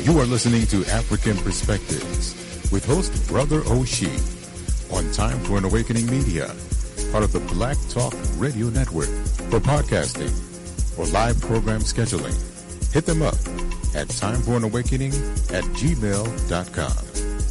You are listening to African Perspectives with host Brother Oshie on Time for an Awakening Media, part of the Black Talk Radio Network. For podcasting or live program scheduling, hit them up at timeforanawakening@gmail.com.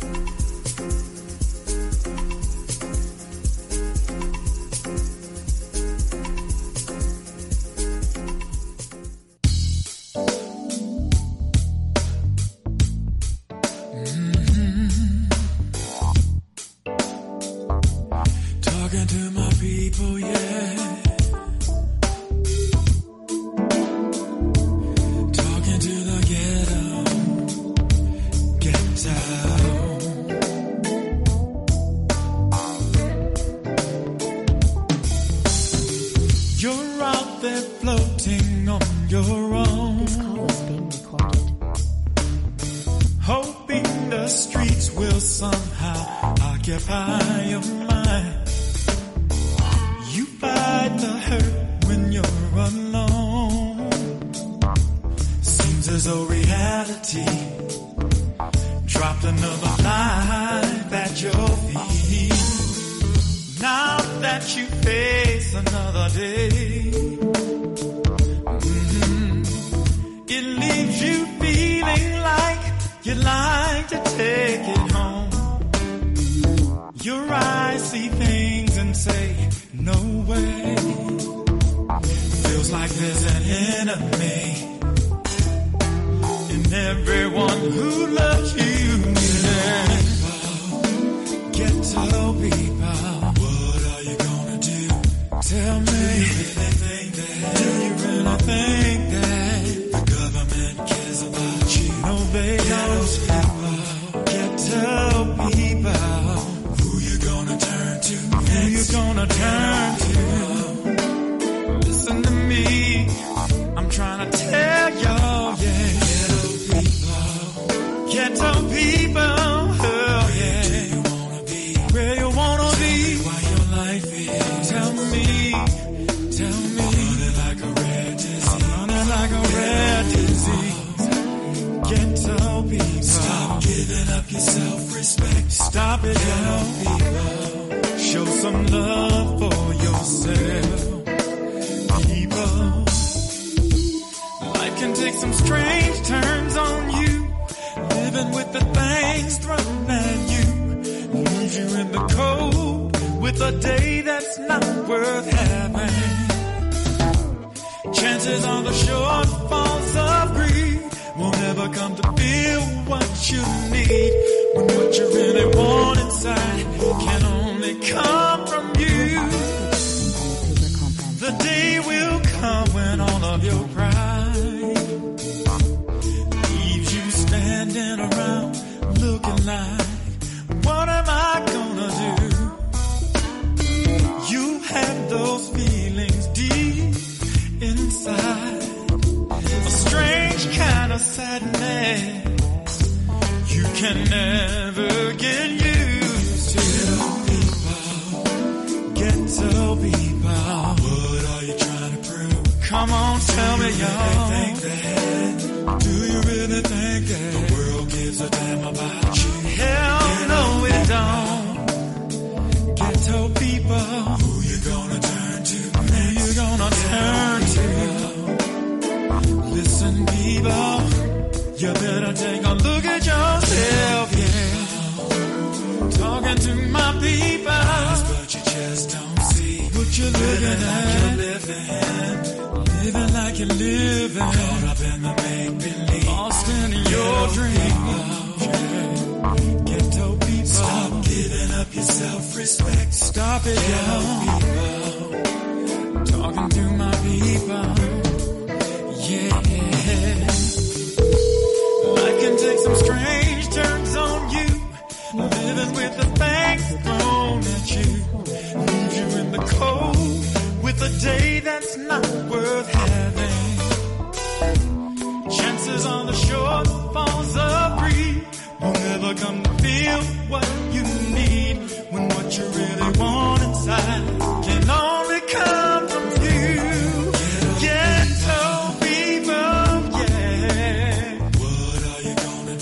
Can only come from you. Ghetto people, yeah. What are you gonna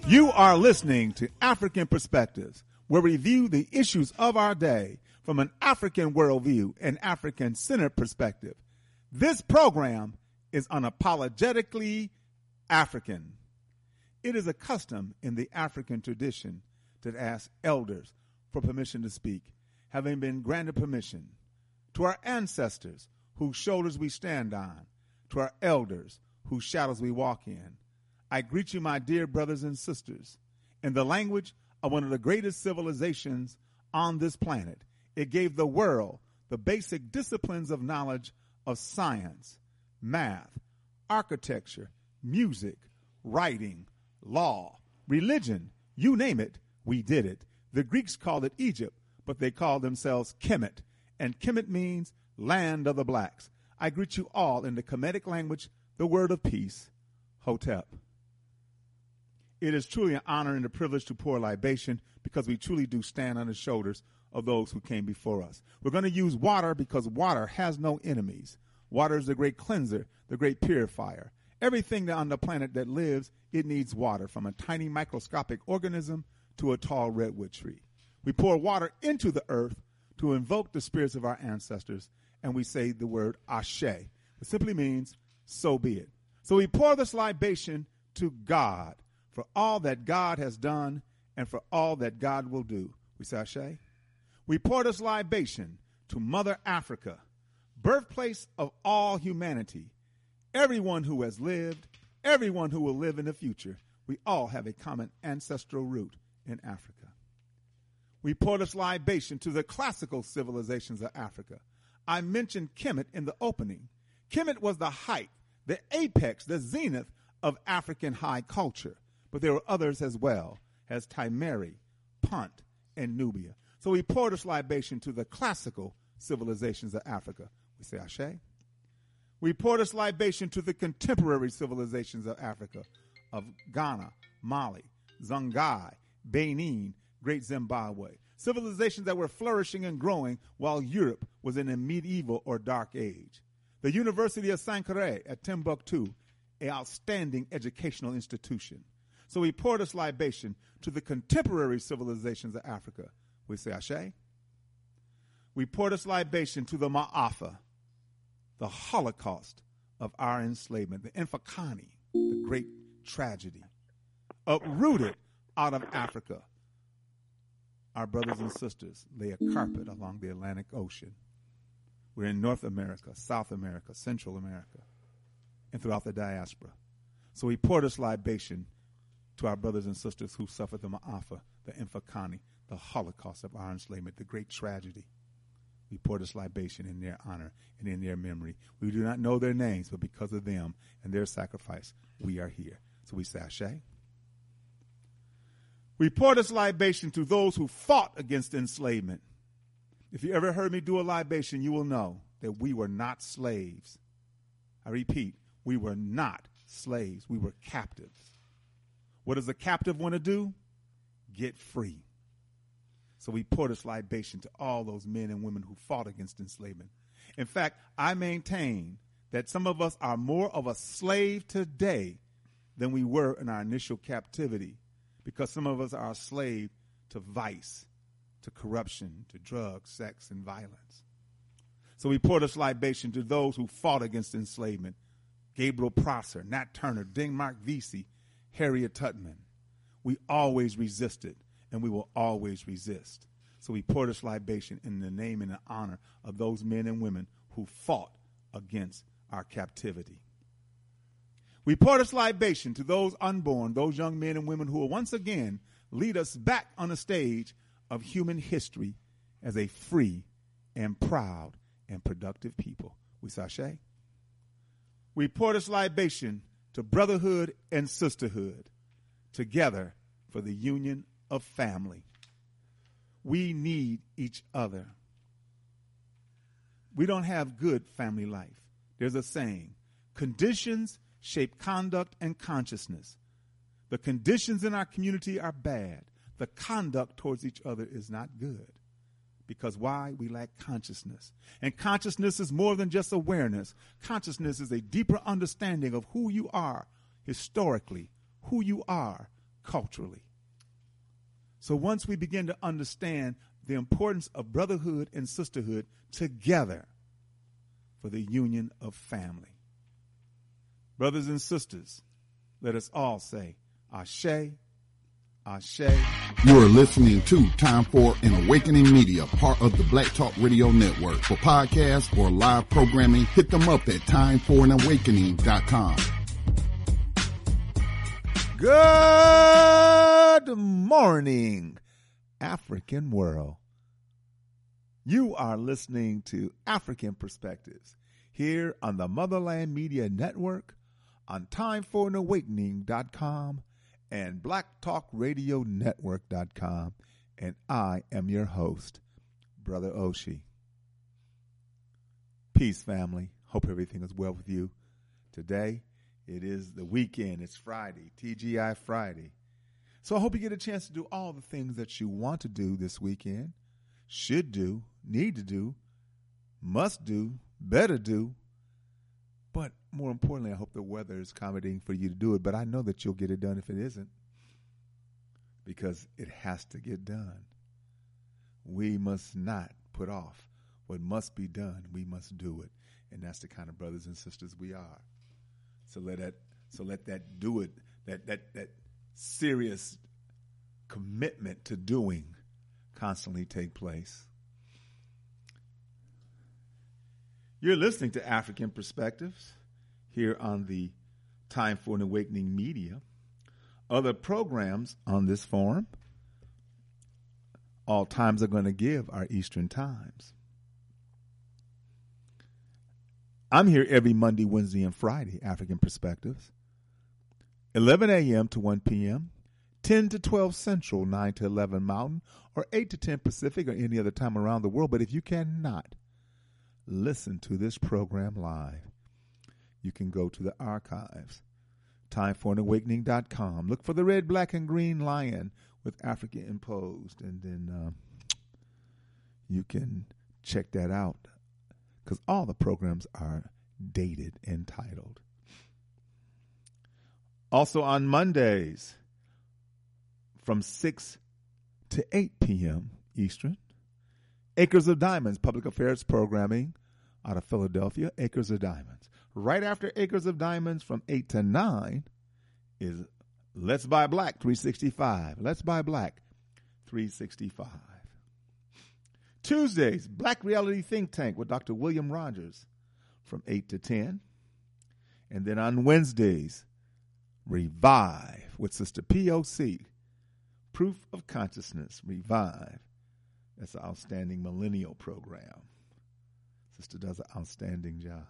You are listening to African Perspectives, where we view the issues of our day from an African worldview and African-centered perspective. This program is unapologetically African. It is a custom in the African tradition to ask elders for permission to speak, having been granted permission. To our ancestors, whose shoulders we stand on, to our elders, whose shadows we walk in, I greet you, my dear brothers and sisters, in the language of one of the greatest civilizations on this planet. It gave the world the basic disciplines of knowledge of science, math, architecture, music, writing, law, religion, you name it, we did it. The Greeks called it Egypt, but they called themselves Kemet, and Kemet means land of the blacks. I greet you all in the Kemetic language, the word of peace, Hotep. It is truly an honor and a privilege to pour libation because we truly do stand on the shoulders of those who came before us. We're going to use water because water has no enemies. Water is the great cleanser, the great purifier. Everything that on the planet that lives, it needs water, from a tiny microscopic organism to a tall redwood tree. We pour water into the earth to invoke the spirits of our ancestors, and we say the word Ashe. It simply means, so be it. So we pour this libation to God for all that God has done and for all that God will do. We say Ashe. We pour this libation to Mother Africa, birthplace of all humanity, everyone who has lived, everyone who will live in the future. We all have a common ancestral root in Africa. We pour this libation to the classical civilizations of Africa. I mentioned Kemet in the opening. Kemet was the height, the apex, the zenith of African high culture. But there were others as well, as Timeri, Punt, and Nubia. So we pour this libation to the classical civilizations of Africa. We say Ashe. We pour this libation to the contemporary civilizations of Africa, of Ghana, Mali, Songhai, Benin, Great Zimbabwe. Civilizations that were flourishing and growing while Europe was in a medieval or dark age. The University of Sankore at Timbuktu, an outstanding educational institution. So we pour this libation to the contemporary civilizations of Africa. We say Ashe. We pour this libation to the Ma'afa, the Holocaust of our enslavement, the Infakani, the great tragedy, uprooted out of Africa. Our brothers and sisters lay a carpet along the Atlantic Ocean. We're in North America, South America, Central America, and throughout the diaspora. So we pour this libation to our brothers and sisters who suffered the Ma'afa, the Infakani, the Holocaust of our enslavement, the great tragedy. We pour this libation in their honor and in their memory. We do not know their names, but because of them and their sacrifice, we are here. So we say Ashe. We pour this libation to those who fought against enslavement. If you ever heard me do a libation, you will know that we were not slaves. I repeat, we were not slaves. We were captives. What does a captive want to do? Get free. So we pour this libation to all those men and women who fought against enslavement. In fact, I maintain that some of us are more of a slave today than we were in our initial captivity, because some of us are a slave to vice, to corruption, to drugs, sex, and violence. So we pour this libation to those who fought against enslavement. Gabriel Prosser, Nat Turner, Denmark Vesey, Harriet Tubman. We always resisted, and we will always resist. So we pour this libation in the name and the honor of those men and women who fought against our captivity. We pour this libation to those unborn, those young men and women who will once again lead us back on the stage of human history as a free and proud and productive people. We say Ashe. We pour this libation to brotherhood and sisterhood, together for the union of family. We need each other. We don't have good family life. There's a saying, conditions shape conduct and consciousness. The conditions in our community are bad. The conduct towards each other is not good. Because why? We lack consciousness. And consciousness is more than just awareness. Consciousness is a deeper understanding of who you are historically, who you are culturally. So once we begin to understand the importance of brotherhood and sisterhood together for the union of family. Brothers and sisters, let us all say, Ashe, Ashe. You are listening to Time for an Awakening Media, part of the Black Talk Radio Network. For podcasts or live programming, hit them up at timeforanawakening.com. Good morning, African world. You are listening to African Perspectives here on the Motherland Media Network, on timeforanawakening.com and blacktalkradionetwork.com. And I am your host, Brother Oshie. Peace, family. Hope everything is well with you. Today, it is the weekend. It's Friday, TGI Friday. So I hope you get a chance to do all the things that you want to do this weekend, should do, need to do, must do, better do. But more importantly, I hope the weather is accommodating for you to do it. But I know that you'll get it done if it isn't, because it has to get done. We must not put off what must be done. We must do it. And that's the kind of brothers and sisters we are. So let that do it, that serious commitment to doing constantly take place. You're listening to African Perspectives here on the Time for an Awakening Media. Other programs on this forum, all times are going to give are Eastern times. I'm here every Monday, Wednesday, and Friday, African Perspectives, 11 a.m. to 1 p.m., 10 to 12 Central, 9 to 11 Mountain, or 8 to 10 Pacific, or any other time around the world. But if you cannot listen to this program live, you can go to the archives, timeforanawakening.com. Look for the red, black, and green lion with Africa imposed, and then you can check that out, because all the programs are dated and titled. Also on Mondays from 6 to 8 p.m. Eastern, Acres of Diamonds, public affairs programming out of Philadelphia, Acres of Diamonds. Right after Acres of Diamonds from 8 to 9 is Let's Buy Black 365. Let's Buy Black 365. Tuesdays, Black Reality Think Tank with Dr. William Rogers from 8 to 10. And then on Wednesdays, Revive with Sister POC, Proof of Consciousness, Revive. That's an outstanding millennial program. Sister does an outstanding job.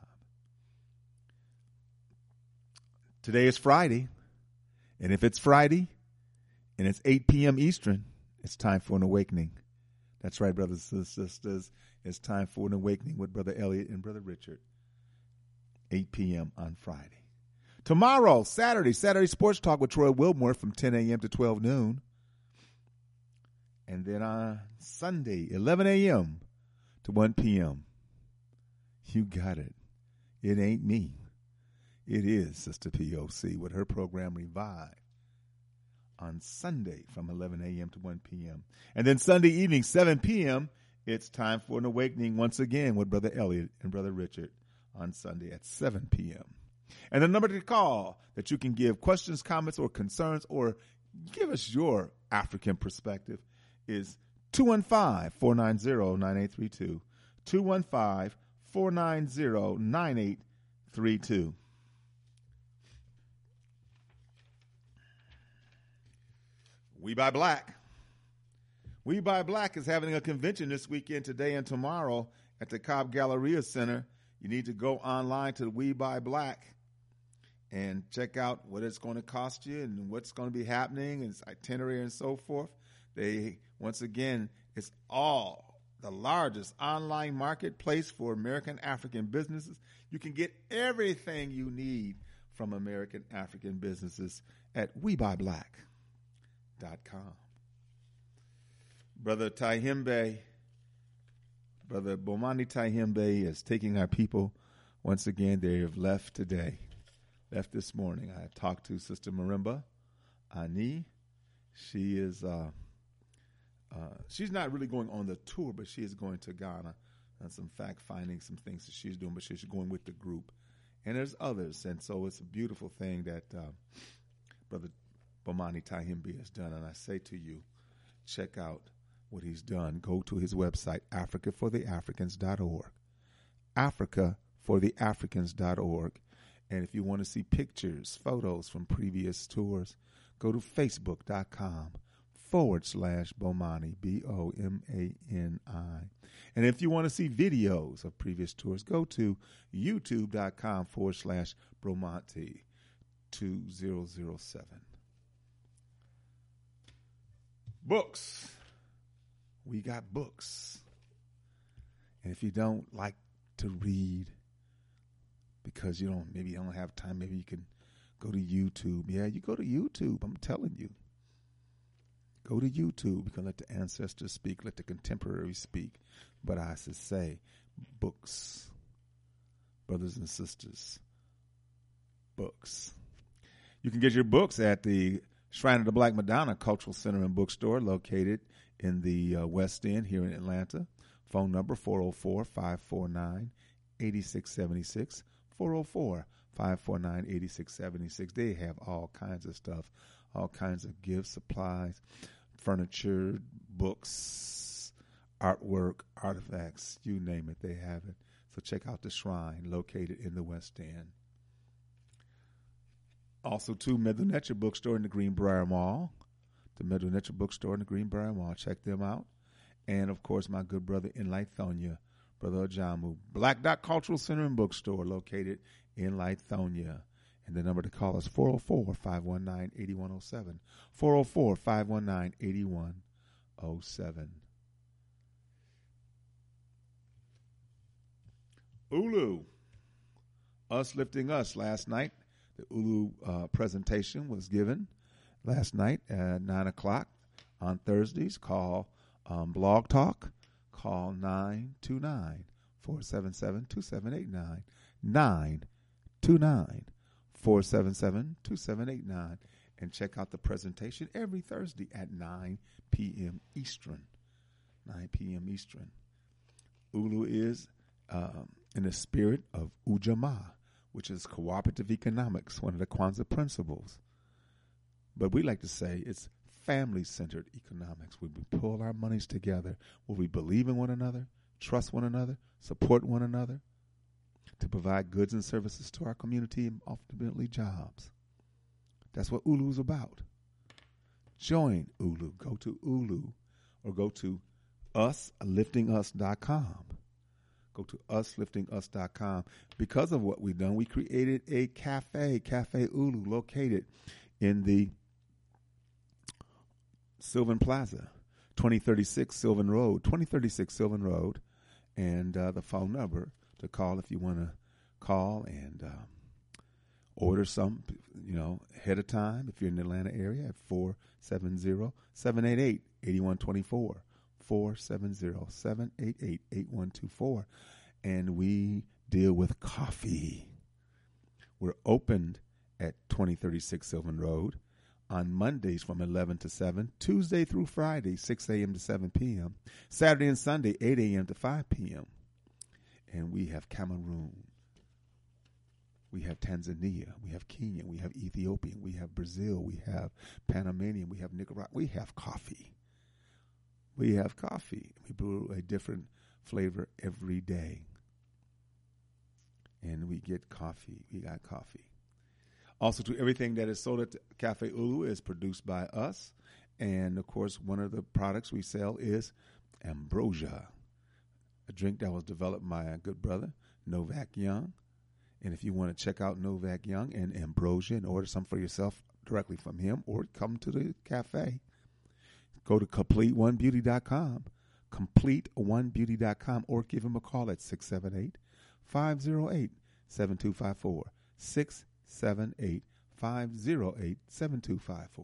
Today is Friday, and if it's Friday and it's 8 p.m. Eastern, it's time for an awakening. That's right, brothers and sisters. It's time for an awakening with Brother Elliot and Brother Richard, 8 p.m. on Friday. Tomorrow, Saturday Sports Talk with Troy Wilmore from 10 a.m. to 12 noon. And then on Sunday, 11 a.m. to 1 p.m. You got it. It ain't me. It is Sister POC with her program Revive on Sunday from 11 a.m. to 1 p.m. And then Sunday evening, 7 p.m., it's time for an awakening once again with Brother Elliot and Brother Richard on Sunday at 7 p.m. And the number to call that you can give questions, comments, or concerns, or give us your African perspective is 215-490-9832. 215-490-9832. We Buy Black. We Buy Black is having a convention this weekend, today and tomorrow, at the Cobb Galleria Center. You need to go online to We Buy Black and check out what it's going to cost you and what's going to be happening and its itinerary and so forth. Once again, it's all the largest online marketplace for American African businesses. You can get everything you need from American African businesses at WeBuyBlack.com. Brother Taihembe, Brother Bomani Taihembe is taking our people once again. They have left today, left this morning. I talked to Sister Marimba Ani She is she's not really going on the tour, but she is going to Ghana and some fact-finding, some things that she's doing, but she's going with the group. And there's others, and so it's a beautiful thing that Brother Bomani Tahimbi has done. And I say to you, check out what he's done. Go to his website, africafortheafricans.org, africafortheafricans.org. And if you want to see pictures, photos from previous tours, go to facebook.com/Bomani, BOMANI. And if you want to see videos of previous tours, go to youtube.com/Bromonte 2007. Books. We got books. And if you don't like to read because maybe you don't have time, maybe you can go to YouTube. Yeah, you go to YouTube. I'm telling you. Go to YouTube. You can let the ancestors speak, let the contemporaries speak. But I should say, books. Brothers and sisters, books. You can get your books at the Shrine of the Black Madonna Cultural Center and Bookstore, located in the West End here in Atlanta. Phone number 404-549-8676. 404-549-8676. They have all kinds of stuff, all kinds of gifts, supplies, furniture, books, artwork, artifacts, you name it, they have it. So check out the Shrine, located in the West End. Also, to Medu Neter Bookstore in the Greenbrier Mall. The Medu Neter Bookstore in the Greenbrier Mall. Check them out. And, of course, my good brother in Lithonia, Brother Ajamu. Black Dot Cultural Center and Bookstore, located in Lithonia. And the number to call is 404-519-8107. 404-519-8107. Ulu. Us Lifting Us last night. The Ulu presentation was given last night at 9 o'clock on Thursdays. Call Blog Talk. Call 929-477-2789. 929-477-2789. And check out the presentation every Thursday at 9 p.m. Eastern. 9 p.m. Eastern. Ulu is in the spirit of Ujamaa, which is cooperative economics, one of the Kwanzaa principles. But we like to say it's family-centered economics, where we pull our monies together, where we believe in one another, trust one another, support one another, to provide goods and services to our community and ultimately jobs. That's what Ulu is about. Join Ulu. Go to Ulu or go to usliftingus.com. Go to usliftingus.com. Because of what we've done, we created a cafe, Cafe Ulu, located in the Sylvan Plaza, 2036 Sylvan Road, 2036 Sylvan Road. And the phone number to call if you want to call and order some, ahead of time if you're in the Atlanta area at 470-788-8124. 470-788-8124. And we deal with coffee. We're opened at 2036 Sylvan Road on Mondays from 11 to 7, Tuesday through Friday, 6 a.m. to 7 p.m., Saturday and Sunday, 8 a.m. to 5 p.m. And we have Cameroon, we have Tanzania, we have Kenya, we have Ethiopia, we have Brazil, we have Panamanian, we have Nicaragua. We have coffee. We have coffee. We brew a different flavor every day. And we get coffee. We got coffee. Also, to everything that is sold at Cafe Ulu is produced by us. And, of course, one of the products we sell is Ambrosia, a drink that was developed by a good brother, Novak Young. And if you want to check out Novak Young and Ambrosia and order some for yourself directly from him, or come to the cafe, go to CompleteOneBeauty.com, CompleteOneBeauty.com, or give him a call at 678-508-7254, 678-508-7254.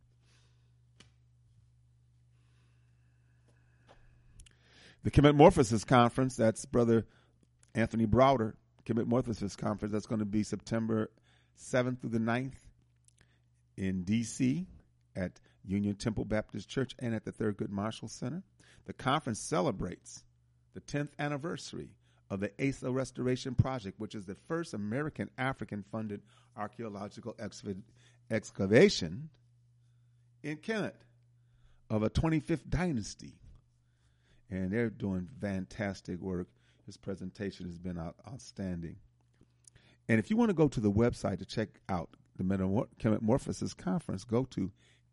The Kemetmorphosis Conference, that's Brother Anthony Browder, Kemetmorphosis Conference, that's going to be September 7th through the 9th in D.C., at Union Temple Baptist Church and at the Thurgood Marshall Center. The conference celebrates the 10th anniversary of the Asa Restoration Project, which is the first American African-funded archaeological excavation in Kemet of a 25th dynasty. And they're doing fantastic work. His presentation has been outstanding. And if you want to go to the website to check out the Metamorphosis Conference, go to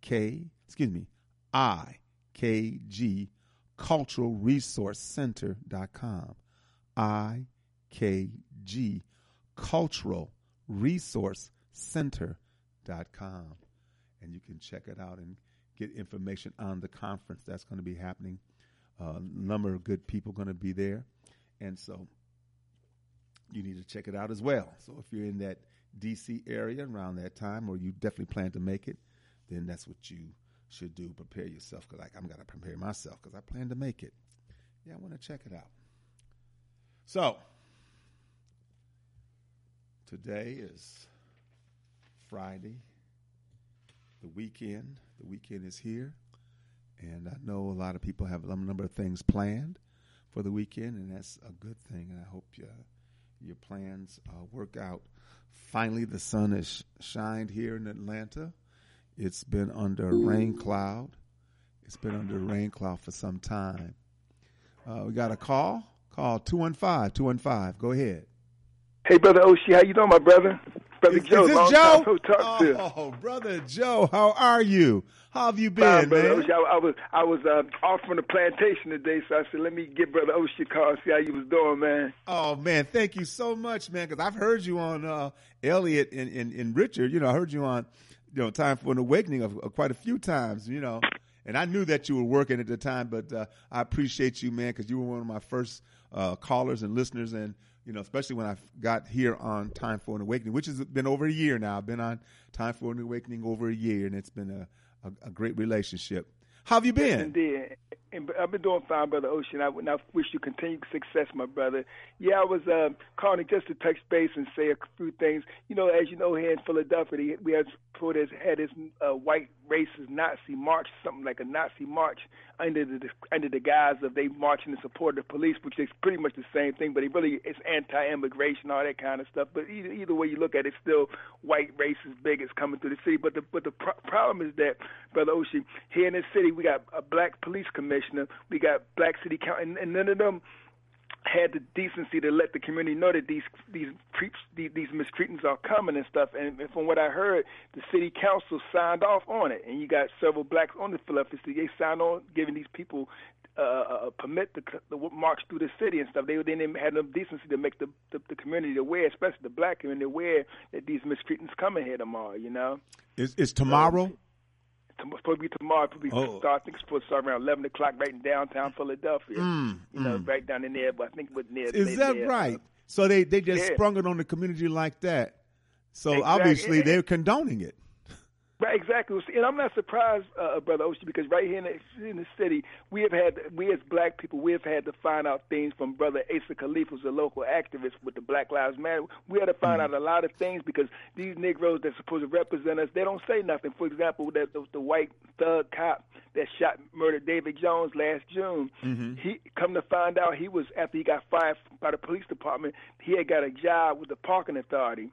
IKGCulturalResourceCenter.com. IKGCulturalResourceCenter.com. And you can check it out and get information on the conference that's going to be happening. A number of good people going to be there. And so you need to check it out as well. So if you're in that D.C. area around that time, or you definitely plan to make it, then that's what you should do. Prepare yourself, because I'm going to prepare myself because I plan to make it. Yeah, I want to check it out. So today is Friday, the weekend. The weekend is here, and I know a lot of people have a number of things planned for the weekend, and that's a good thing. And I hope your plans work out. Finally, the sun has shined here in Atlanta. It's been under a rain cloud. It's been under a rain cloud for some time. We got a call. Call 215-215. Go ahead. Hey, Brother Oshie, how you doing, my brother? Brother Joe. Is this long Joe? time no talk to. Oh, Brother Joe, how are you? How have you been, Fine, Brother man? Oshie, I was off from the plantation today, so I said, let me give Brother Oshie a call and see how you was doing, man. Oh, man, thank you so much, man, because I've heard you on Elliot and Richard. I heard you on Time for an Awakening of quite a few times, and I knew that you were working at the time, but I appreciate you, man, because you were one of my first callers and listeners, and especially when I got here on Time for an Awakening, which has been over a year now. I've been on Time for an Awakening over a year, and it's been a great relationship. How have you been? Yes, indeed. And I've been doing fine, Brother Ocean. I wish you continued success, my brother. Yeah, I was calling just to touch base and say a few things. As you know, here in Philadelphia, we had this white racist Nazi march, something like a Nazi march, under the guise of they marching in support of the police, which is pretty much the same thing, but it's anti-immigration, all that kind of stuff. But either way you look at it, it's still white racist bigots coming through the city. But the problem is that, Brother Oshie, here in this city, we got a black police commissioner, we got black city council, and none of them had the decency to let the community know that these miscreants are coming and stuff. And from what I heard, the city council signed off on it, and you got several blacks on the Philadelphia city. They signed on giving these people permit to march through the city and stuff. They didn't have enough decency to make the community aware, especially the black community, aware that these miscreants coming here tomorrow. Is tomorrow? It's supposed to be tomorrow. I think it's supposed to start around 11 o'clock right in downtown Philadelphia. Right down in there, but I think it was near. Is that there, right? So they just sprung it on the community like that. So exactly. Obviously they're condoning it. Right, exactly. And I'm not surprised, Brother Oshie, because right here in the city, we as black people, we have had to find out things from Brother Asa Khalif, who's a local activist with the Black Lives Matter. We had to find out a lot of things because these Negroes that's supposed to represent us, they don't say nothing. For example, the white thug cop that murdered David Jones last June, he come to find out after he got fired by the police department, he had got a job with the parking authority.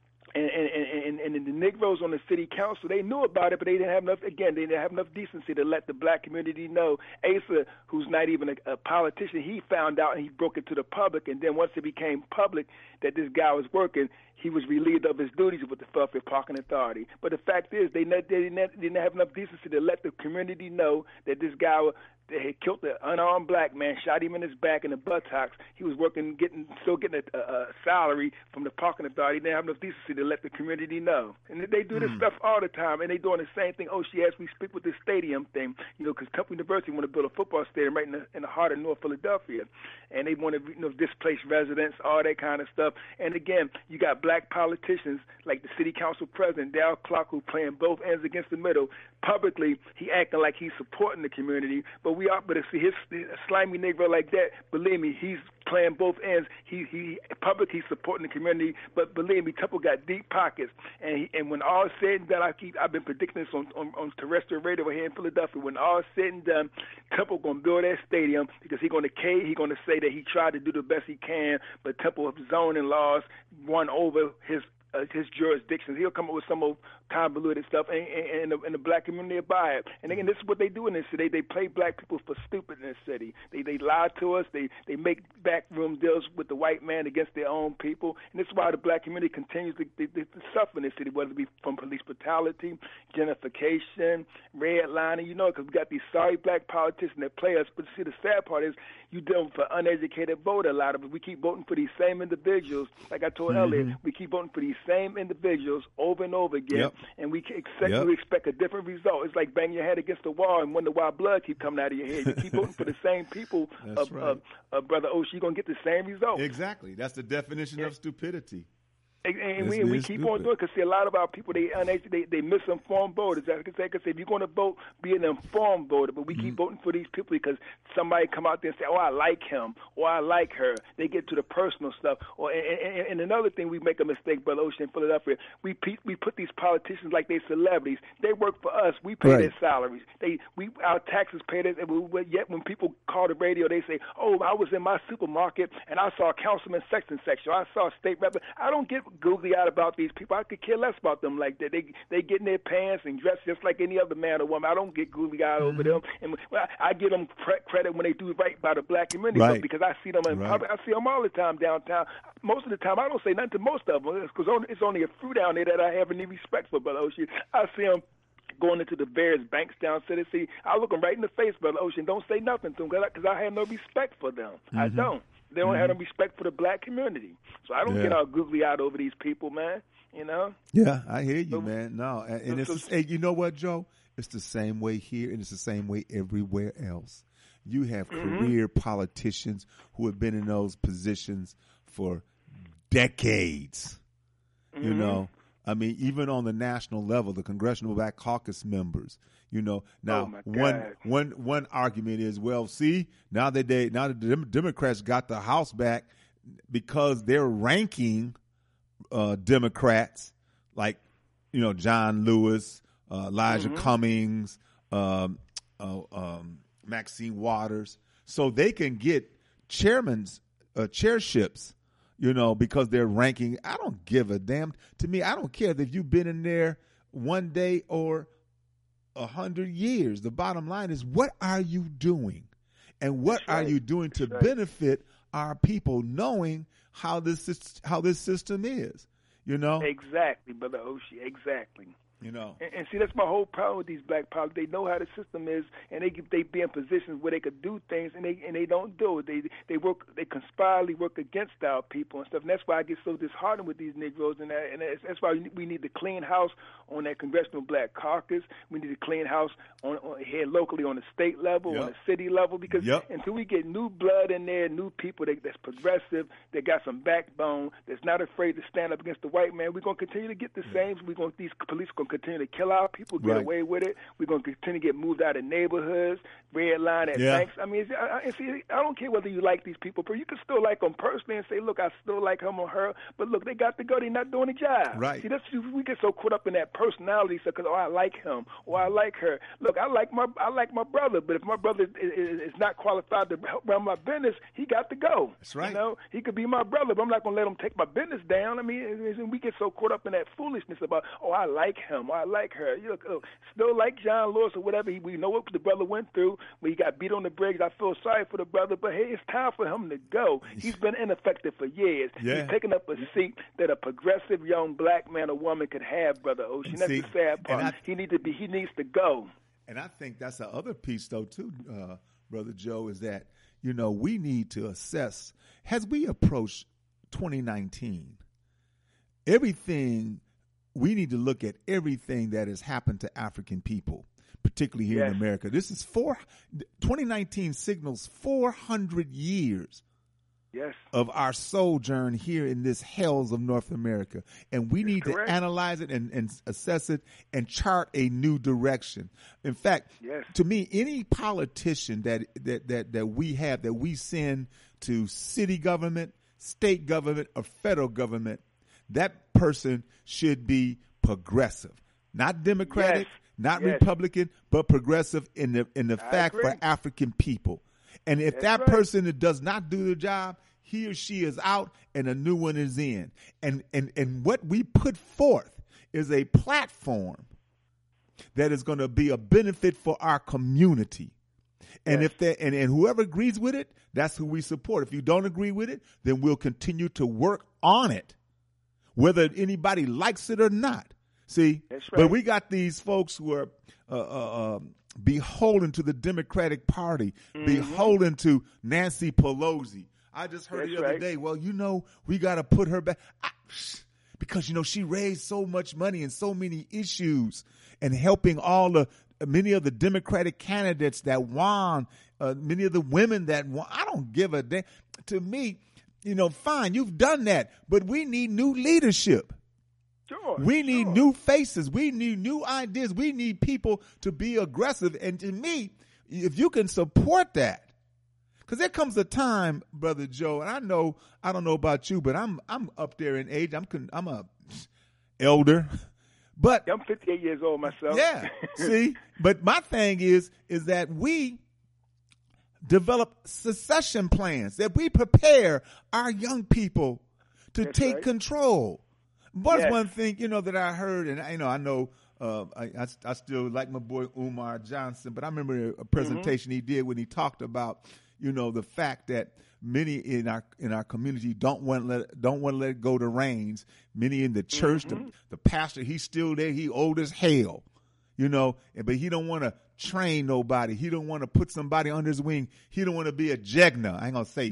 And the Negroes on the city council, they knew about it, but they didn't have enough decency to let the black community know. Asa, who's not even a politician, he found out and he broke it to the public. And then once it became public that this guy was working, he was relieved of his duties with the Philadelphia Parking Authority. But the fact is, they didn't have enough decency to let the community know that this guy had killed an unarmed black man, shot him in his back and the buttocks. He was still getting a salary from the Parking Authority. They didn't have enough decency to let the community know. And they do this stuff all the time, and they're doing the same thing. As we speak with this stadium thing, because Temple University want to build a football stadium right in the heart of North Philadelphia, and they want to displace residents, all that kind of stuff. And again, you got black politicians like the city council president, Dal Clark, who playing both ends against the middle, publicly he acting like he's supporting the community, but see his slimy Negro like that, believe me, he's playing both ends. He publicly supporting the community, but believe me, Temple got deep pockets. And when all is said and done, I've been predicting this on terrestrial radio here in Philadelphia. When all is said and done, Temple gonna build that stadium because he's gonna say that he tried to do the best he can, but Temple zoning laws won over his jurisdiction. He'll come up with some old convoluted stuff, and the black community will buy it. And again, this is what they do in this city. They play black people for stupid in this city. They lie to us. They make backroom deals with the white man against their own people. And this is why the black community continues to suffer in this city, whether it be from police brutality, gentrification, redlining, because we got these sorry black politicians that play us. But see, the sad part is you dealing with an uneducated voter, a lot of us. We keep voting for these same individuals. Like I told earlier, we keep voting for these same individuals over and over again, and we expect a different result. It's like banging your head against the wall and wonder why blood keep coming out of your head. You keep voting for the same people, Brother Oshie, you're going to get the same result. Exactly. That's the definition of stupidity. And we keep on doing it because, see, a lot of our people, they misinformed voters. I can say, if you're going to vote, be an informed voter. But we keep voting for these people because somebody come out there and say, oh, I like him or I like her. They get to the personal stuff. And another thing, we make a mistake, Brother Ocean, in Philadelphia. We put these politicians like they're celebrities. They work for us. We pay their salaries. Our taxes pay their. Yet when people call the radio, they say, oh, I was in my supermarket and I saw Councilman such and such, or I saw state rep. I don't get googly eyed about these people. I could care less about them like that. They get in their pants and dress just like any other man or woman. I don't get googly eyed over them. And I give them credit when they do right by the black community because I see them in public. I see them all the time downtown. Most of the time, I don't say nothing to most of them because it's only a few down there that I have any respect for, Brother Ocean. I see them going into the various banks down City. See, I look them right in the face, Brother Ocean. Don't say nothing to them because I have no respect for them. I don't. They don't have no respect for the black community. So I don't get all googly-eyed over these people, man, Yeah, I hear you, man. No, and you know what, Joe? It's the same way here, and it's the same way everywhere else. You have career politicians who have been in those positions for decades, I mean, even on the national level, the Congressional Black Caucus members, now one argument is, well, see, now that the Democrats got the House back because they're ranking Democrats like, John Lewis, Elijah Cummings, Maxine Waters, so they can get chairships. Because they're ranking. I don't give a damn. To me, I don't care if you've been in there one day or 100 years. The bottom line is, what are you doing? And what are you doing to benefit our people, knowing how this system is, Exactly, Brother Oshie, exactly. And see, that's my whole problem with these black politics. They know how the system is, and they be in positions where they could do things, and they don't do it. They conspire, work against our people and stuff. And that's why I get so disheartened with these Negroes, and that's why we need to clean house on that Congressional Black Caucus. We need to clean house on here locally on the state level, on the city level, because until we get new blood in there, new people that's progressive, that got some backbone, that's not afraid to stand up against the white man, we're going to continue to get the same. These police going to continue to kill our people, get away with it. We're going to continue to get moved out of neighborhoods, red line at banks. I mean, I don't care whether you like these people, but you can still like them personally and say, look, I still like him or her, but look, they got to go. They're not doing the job. Right. See, we get so caught up in that personality stuff because, I like him or I like her. Look, I like my brother, but if my brother is not qualified to help run my business, he got to go. That's right. He could be my brother, but I'm not going to let him take my business down. I mean, we get so caught up in that foolishness about, I like him. I like her. Look, still like John Lewis or whatever. We know what the brother went through when he got beat on the bridge. I feel sorry for the brother, but hey, it's time for him to go. He's been ineffective for years. Yeah. He's taken up a seat that a progressive young black man or woman could have, Brother Ocean. That's the sad part. He needs to go. And I think that's the other piece, though, too, Brother Joe, is that, we need to assess, as we approach 2019, we need to look at everything that has happened to African people, particularly here in America. 2019 signals 400 years of our sojourn here in this hells of North America. And we need to analyze it and assess it and chart a new direction. In fact, to me, any politician that we have, that we send to city government, state government, or federal government, that person should be progressive, not Democratic, not Republican, but progressive in the fact for African people. And if that person does not do the job, he or she is out and a new one is in. And what we put forth is a platform that is going to be a benefit for our community. And if that and whoever agrees with it, that's who we support. If you don't agree with it, then we'll continue to work on it, whether anybody likes it or not. See, but we got these folks who are beholden to the Democratic Party, beholden to Nancy Pelosi. I just heard the other day, well, we got to put her back because, she raised so much money and so many issues and helping many of the Democratic candidates that won, many of the women that won. I don't give a damn. To me, fine, you've done that, but we need new leadership. We need new faces. We need new ideas. We need people to be aggressive. And to me, if you can support that, because there comes a time, Brother Joe, and I don't know about you, but I'm up there in age. I'm a elder, but I'm 58 years old myself. Yeah. See, but my thing is that we develop succession plans, that we prepare our young people to take control. But one thing, that I heard, and I know I still like my boy Umar Johnson, but I remember a presentation he did when he talked about, the fact that many in our community don't want to let it go to reins. Many in the church, the pastor, he's still there. He old as hell, but he don't want to train nobody. He don't want to put somebody under his wing. He don't want to be a jegna. I ain't gonna say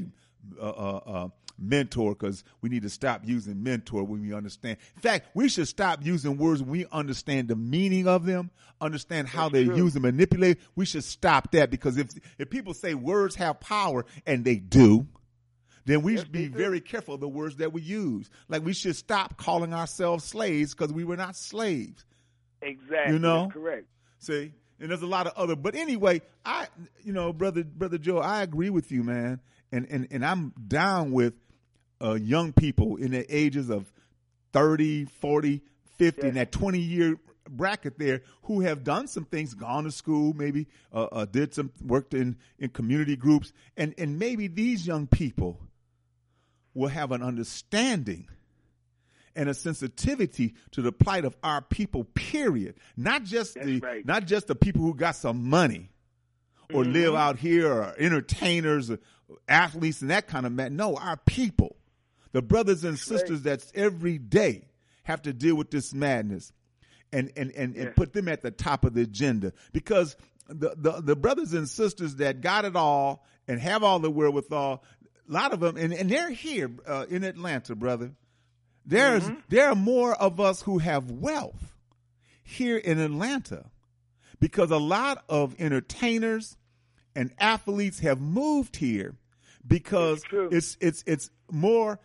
mentor, because we need to stop using mentor when we understand. In fact, we should stop using words when we understand the meaning of them, understand how they use and manipulate. We should stop that, because if people say words have power, and they do, then we should be very careful of the words that we use. Like, we should stop calling ourselves slaves, because we were not slaves. Exactly. That's correct. See? And there's a lot of other, but anyway, brother Joe, I agree with you, man. And I'm down with young people in the ages of 30, 40, 50, in that 20-year bracket there, who have done some things, gone to school, maybe worked in community groups, and maybe these young people will have an understanding and a sensitivity to the plight of our people, period. Not just the people who got some money or live out here, or entertainers, or athletes, and that kind of man. No, our people, the brothers and sisters that's every day have to deal with this madness, and put them at the top of the agenda, because the brothers and sisters that got it all and have all the wherewithal, a lot of them, and they're here in Atlanta, brother. There are more of us who have wealth here in Atlanta, because a lot of entertainers and athletes have moved here because it's more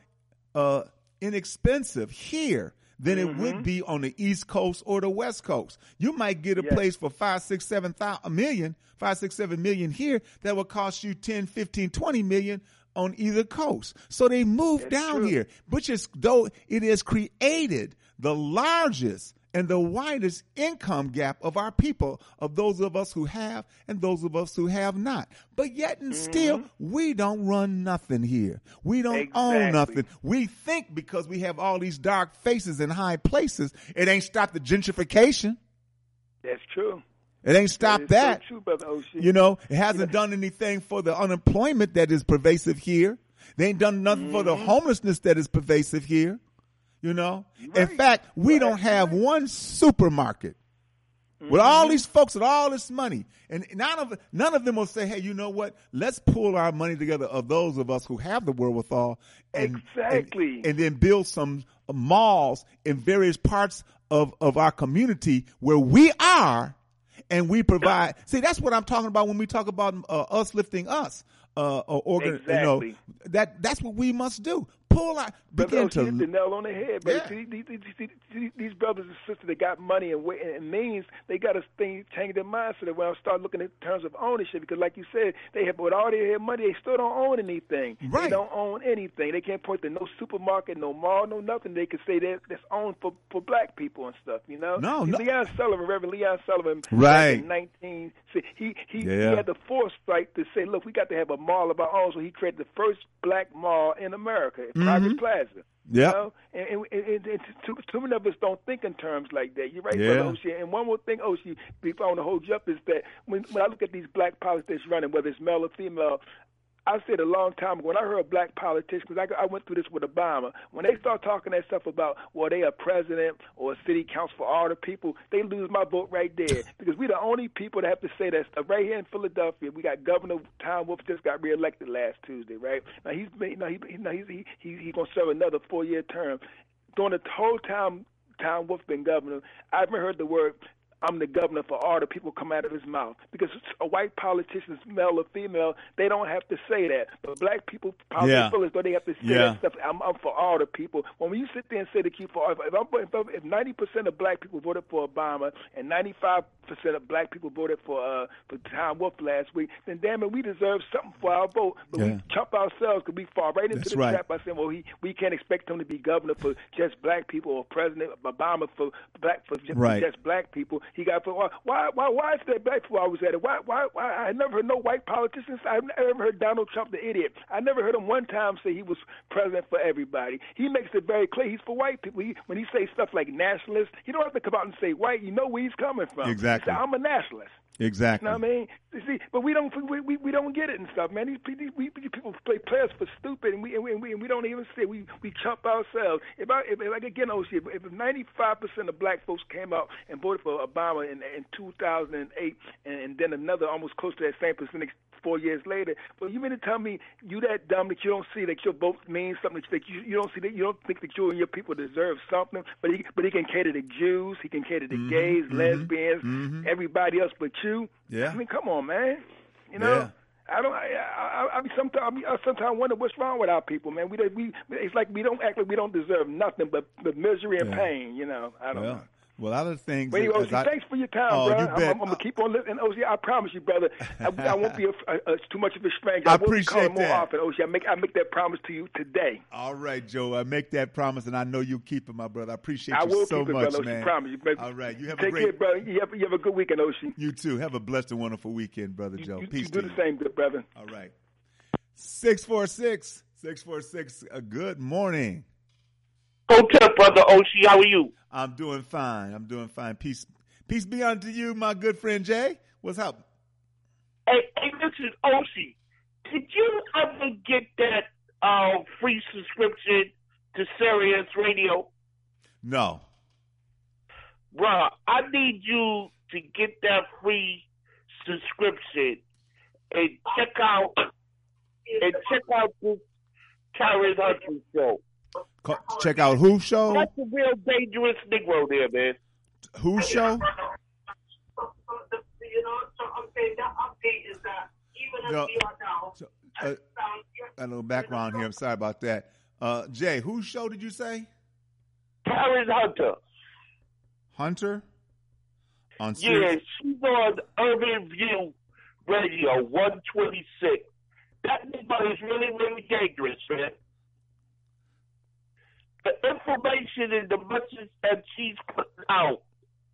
inexpensive here than it would be on the East Coast or the West Coast. You might get a place for 5, 6, 7 million here that will cost you 10, 15, 20 million on either coast. So they moved down here, which is, though it has created the largest and the widest income gap of our people, of those of us who have and those of us who have not. But yet and still, we don't run nothing here. We don't own nothing. We think because we have all these dark faces in high places, it ain't stopped the gentrification. That's true. It ain't stopped that. So true, Brother Oshie. It hasn't done anything for the unemployment that is pervasive here. They ain't done nothing for the homelessness that is pervasive here. In fact, we don't have one supermarket with all these folks with all this money, and none of them will say, "Hey, you know what? Let's pull our money together, of those of us who have the wherewithal, and then build some malls in various parts of our community where we are, and we provide. See, that's what I'm talking about when we talk about us lifting us. Exactly. That's what we must do. Pull out, begin to hit the nail on the head. But yeah. these brothers and sisters that got money and means, they got to change their mindset when I start looking in terms of ownership. Because, like you said, they have with all their money, they still don't own anything. Right. They don't own anything. They can't point to no supermarket, no mall, no nothing. They can say that's owned for black people and stuff. You know. No. Reverend Leon Sullivan. Right. Back in he had the foresight to say, look, we got to have a mall of our own. So he created the first black mall in America. Private Plaza. Yeah. You know? And too many of us don't think in terms like that. You're right, Yeah. Brother Oshie. And one more thing, Oshie, before I want to hold you up, is that when I look at these black politicians running, whether it's male or female, I said a long time ago, when I heard black politicians, because I went through this with Obama, when they start talking that stuff about, well, they are president or a city council for all the people, they lose my vote right there. Because we're the only people that have to say that stuff. Right here in Philadelphia, we got Governor Tom Wolf just got reelected last Tuesday, right? Now, he's going to serve another 4-year term. During the whole time Tom Wolf been governor, I haven't heard the word, I'm the governor for all the people come out of his mouth. Because a white politician, male or female, they don't have to say that. But black people probably feel as though they have to say that stuff. I'm for all the people. When you sit there and say that if 90% of black people voted for Obama and 95% of black people voted for Tom Wolf last week, then damn it, we deserve something for our vote. But we chump ourselves because we fall right into the trap by saying, well, we can't expect him to be governor for just black people or President Obama for just black people. He got why is that black people always at it? Why I never heard no white politicians. I never heard Donald Trump the idiot. I never heard him one time say he was president for everybody. He makes it very clear he's for white people. When he says stuff like nationalist, he don't have to come out and say white. You know where he's coming from. Exactly. He said, I'm a nationalist. Exactly. You know what I mean? You see, but we don't get it and stuff, man. These people play players for stupid, and we don't even see it. We chump ourselves. If 95% of black folks came out and voted for Obama in 2008, and then another almost close to that same percentage 4 years later, but you mean to tell me you that dumb that you don't see that your vote means something, that you don't see that you don't think that you and your people deserve something, but he can cater to Jews, he can cater to gays, lesbians, everybody else but you. Yeah. I mean, come on, man. You know. Yeah. I sometimes wonder what's wrong with our people, man. It's like we don't act like we don't deserve nothing but misery and pain. You know. I don't know. Well, other things. But anyway, thanks for your time, brother. I'm going to keep on listening. Oshie, I promise you, brother, I won't be too much of a stranger. I appreciate more often, Oshie. I make that promise to you today. All right, Joe. I make that promise, and I know you'll keep it, my brother. I appreciate you so much, brother, man. I promise you, brother. All right. You have Take care, brother. You have a good weekend, Oshie. You too. Have a blessed and wonderful weekend, Brother Joe. Peace to you. Do the same, good brother. All right. 646. Good morning. Hotel, Brother Oshie. How are you? I'm doing fine. Peace be unto you, my good friend Jay. What's up? Hey, this is Oshie. Did you ever get that free subscription to Sirius Radio? No. Bruh, I need you to get that free subscription and check out this Terrence Hudson show. Check out whose show? That's a real dangerous Negro there, man. Whose show? So I'm saying that update is that even as we are now. A little background here. I'm sorry about that. Jay, whose show did you say? Terrence Hunter. Hunter? On Sirius? Yeah, she's on Urban View Radio 126. That Negro is really, really dangerous, man. The information and the message that she's putting out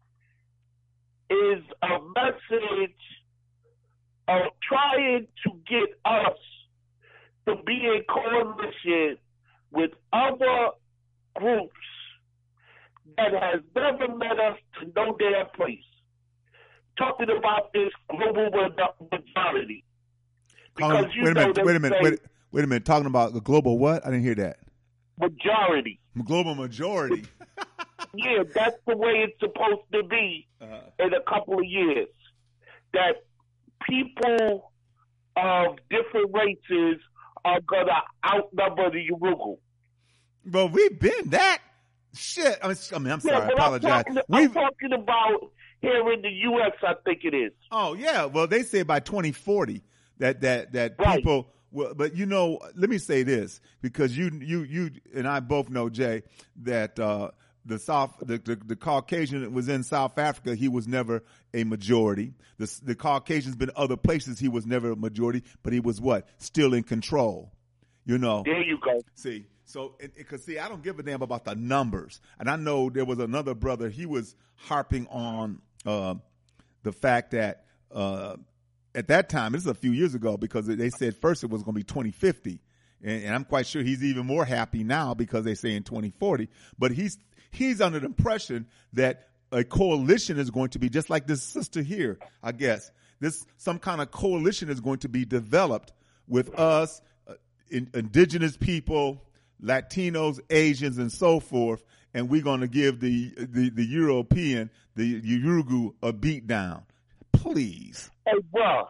is a message of trying to get us to be in coalition with other groups that has never led us to know their place. Talking about this global majority. Because wait a minute. Talking about the global what? I didn't hear that. Majority. Global majority. Yeah, that's the way it's supposed to be in a couple of years. That people of different races are going to outnumber the Urugu. But we've been that. Shit. I'm sorry. I apologize. I'm talking about here in the U.S., I think it is. Oh, yeah. Well, they say by 2040 that Right. people will, but let me say this, because you and I both know, Jay, that the Caucasian that was in South Africa, he was never a majority. The Caucasian's been other places, he was never a majority, but he was still in control. There you go. See, so because I don't give a damn about the numbers, and I know there was another brother, he was harping on the fact that at that time, this is a few years ago, because they said first it was going to be 2050, and I'm quite sure he's even more happy now because they say in 2040. But he's under the impression that a coalition is going to be just like this sister here. I guess some kind of coalition is going to be developed with us, indigenous people, Latinos, Asians, and so forth, and we're going to give the European, the Yurugu, a beat down. Please. Hey, bro.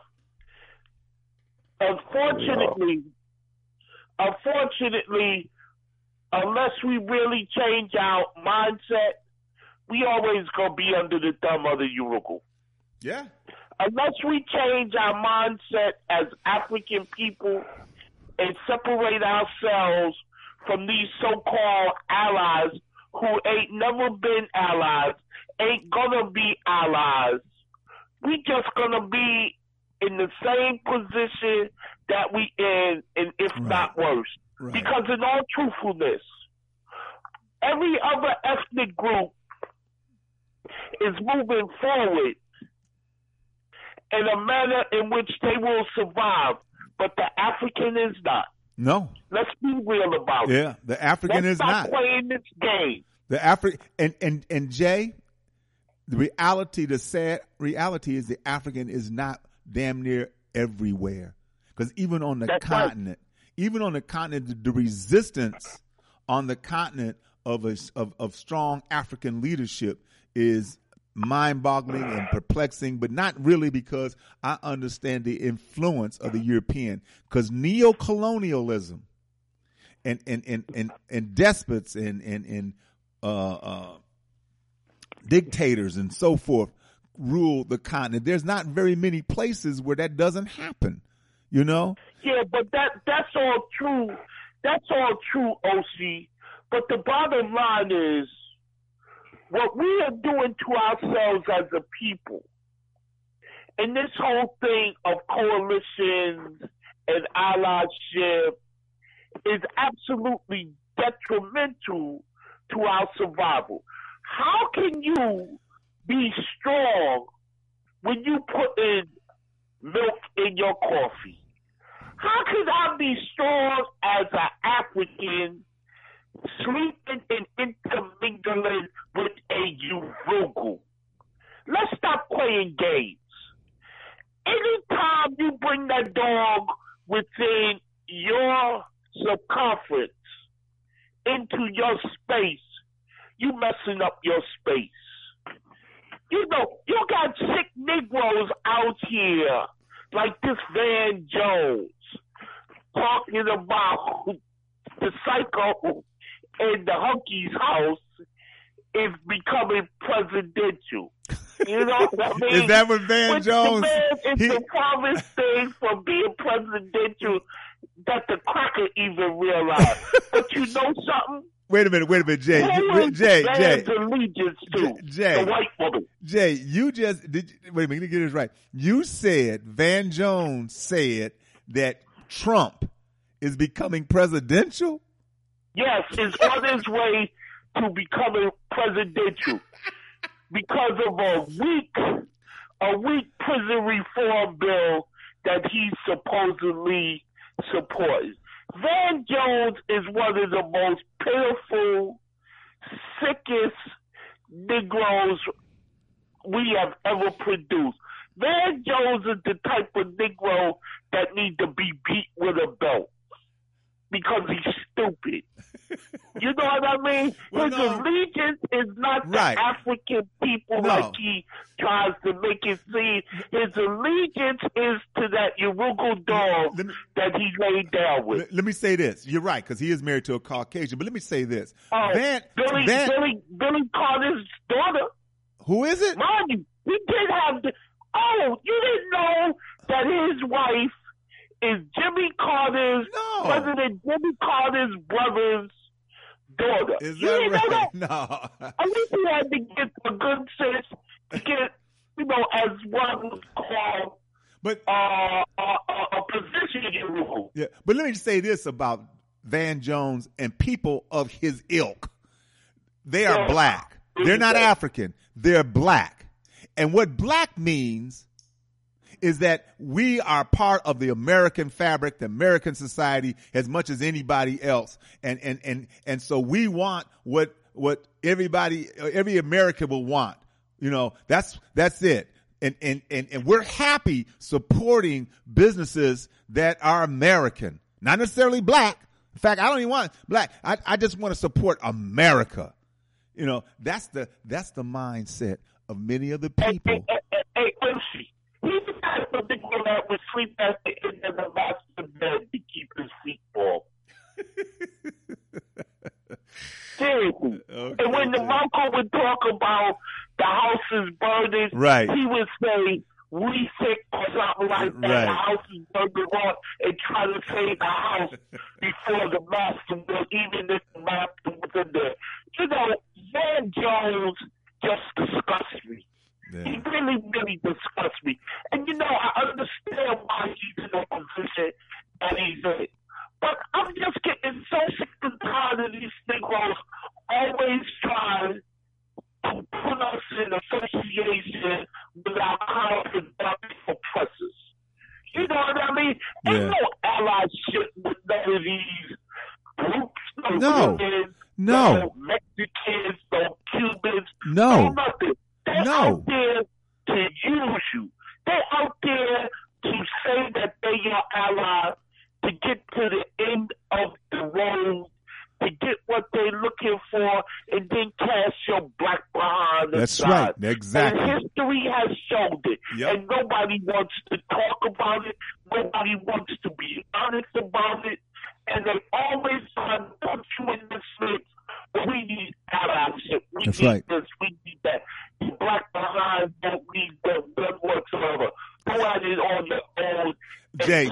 Unfortunately, unless we really change our mindset, we always gonna be under the thumb of the Yurugu. Yeah. Unless we change our mindset as African people and separate ourselves from these so-called allies who ain't never been allies, ain't gonna be allies, we just gonna be in the same position that we in, and if not worse. Right. Because in all truthfulness, every other ethnic group is moving forward in a manner in which they will survive, but the African is not. No. Let's be real about it. Yeah, the African is not. Let's stop playing this game. The African and Jay, the sad reality is the African is not damn near everywhere. Because even on the continent, the resistance on the continent of strong African leadership is mind-boggling and perplexing, but not really, because I understand the influence of the European. Because neo-colonialism and despots and dictators and so forth rule the continent. There's not very many places where that doesn't happen, you know? Yeah, but that's all true. That's all true, OC. But the bottom line is, what we are doing to ourselves as a people, and this whole thing of coalitions and allyship is absolutely detrimental to our survival. How can you be strong when you put in milk in your coffee? How can I be strong as an African sleeping and intermingling with a Yurugu? Let's stop playing games. Anytime you bring that dog within your circumference into your space, you messing up your space. You know, you got sick Negroes out here like this Van Jones talking about the psycho in the Hunky's house is becoming presidential. You know what I mean? Is that what Van Jones? It's the farthest thing from being presidential that the cracker even realized. But you know something? Wait a minute, Jay. Jay. Allegiance to Jay. the white woman. Jay, wait a minute, let me get this right. You said Van Jones said that Trump is becoming presidential? Yes, is on his way to becoming presidential because of a weak prison reform bill that he supposedly supports. Van Jones is one of the most pitiful, sickest Negroes we have ever produced. Van Jones is the type of Negro that needs to be beat with a belt because he's stupid. You know what I mean? Well, His allegiance is not the African people like he tries to make it seem. His allegiance is to that Yurugu dog that he laid down with. Let me say this. You're right, because he is married to a Caucasian. But let me say this. Billy Carter's daughter. Who is it? Mind you, He did have the. Oh, you didn't know that his wife is Jimmy Carter's President Jimmy Carter's brother's daughter. Is you that didn't right? know that? No. At least he had to get a good sense to get, as one was called, but a position in rule. Yeah, but let me just say this about Van Jones and people of his ilk. They are black. They're not African. They're black. And what black means is that we are part of the American fabric, the American society, as much as anybody else. And so we want what every American will want. That's it. And we're happy supporting businesses that are American, not necessarily black. In fact, I don't even want black. I just want to support America. That's the mindset of many of the people. Hey, Oshie, he's the kind of particular that would sleep at the end of the master bed to keep his feet warm. Seriously. Okay, and when the Malcolm would talk about the house is burning, right, he would say, we sick or something like that. Right. The house is burning on and try to save the house before the master will, even if the master was in there. Van Jones just disgusts me. Yeah. He really, really disgusts me. And I understand why he's in the position that he's in. But I'm just getting so sick and tired of these Negroes always trying to put us in association with our counterproductive oppressors. You know what I mean? Yeah. Ain't no allyship with none of these groups. No. Women, No. Mexicans, no Cubans, No. nothing. They're No. out there to use you. They're out there to say that they're your ally, to get to the end of the road, to get what they're looking for, and then cast your black behind the That's side. right. Exactly. And history has shown it. Yep. And nobody wants to talk about it. Nobody wants to be honest about it. And they always try to put you in this mix. We need allyship. We That's need right. this. We need that. You black behind don't need that whatsoever. Go at it on your own. Jay,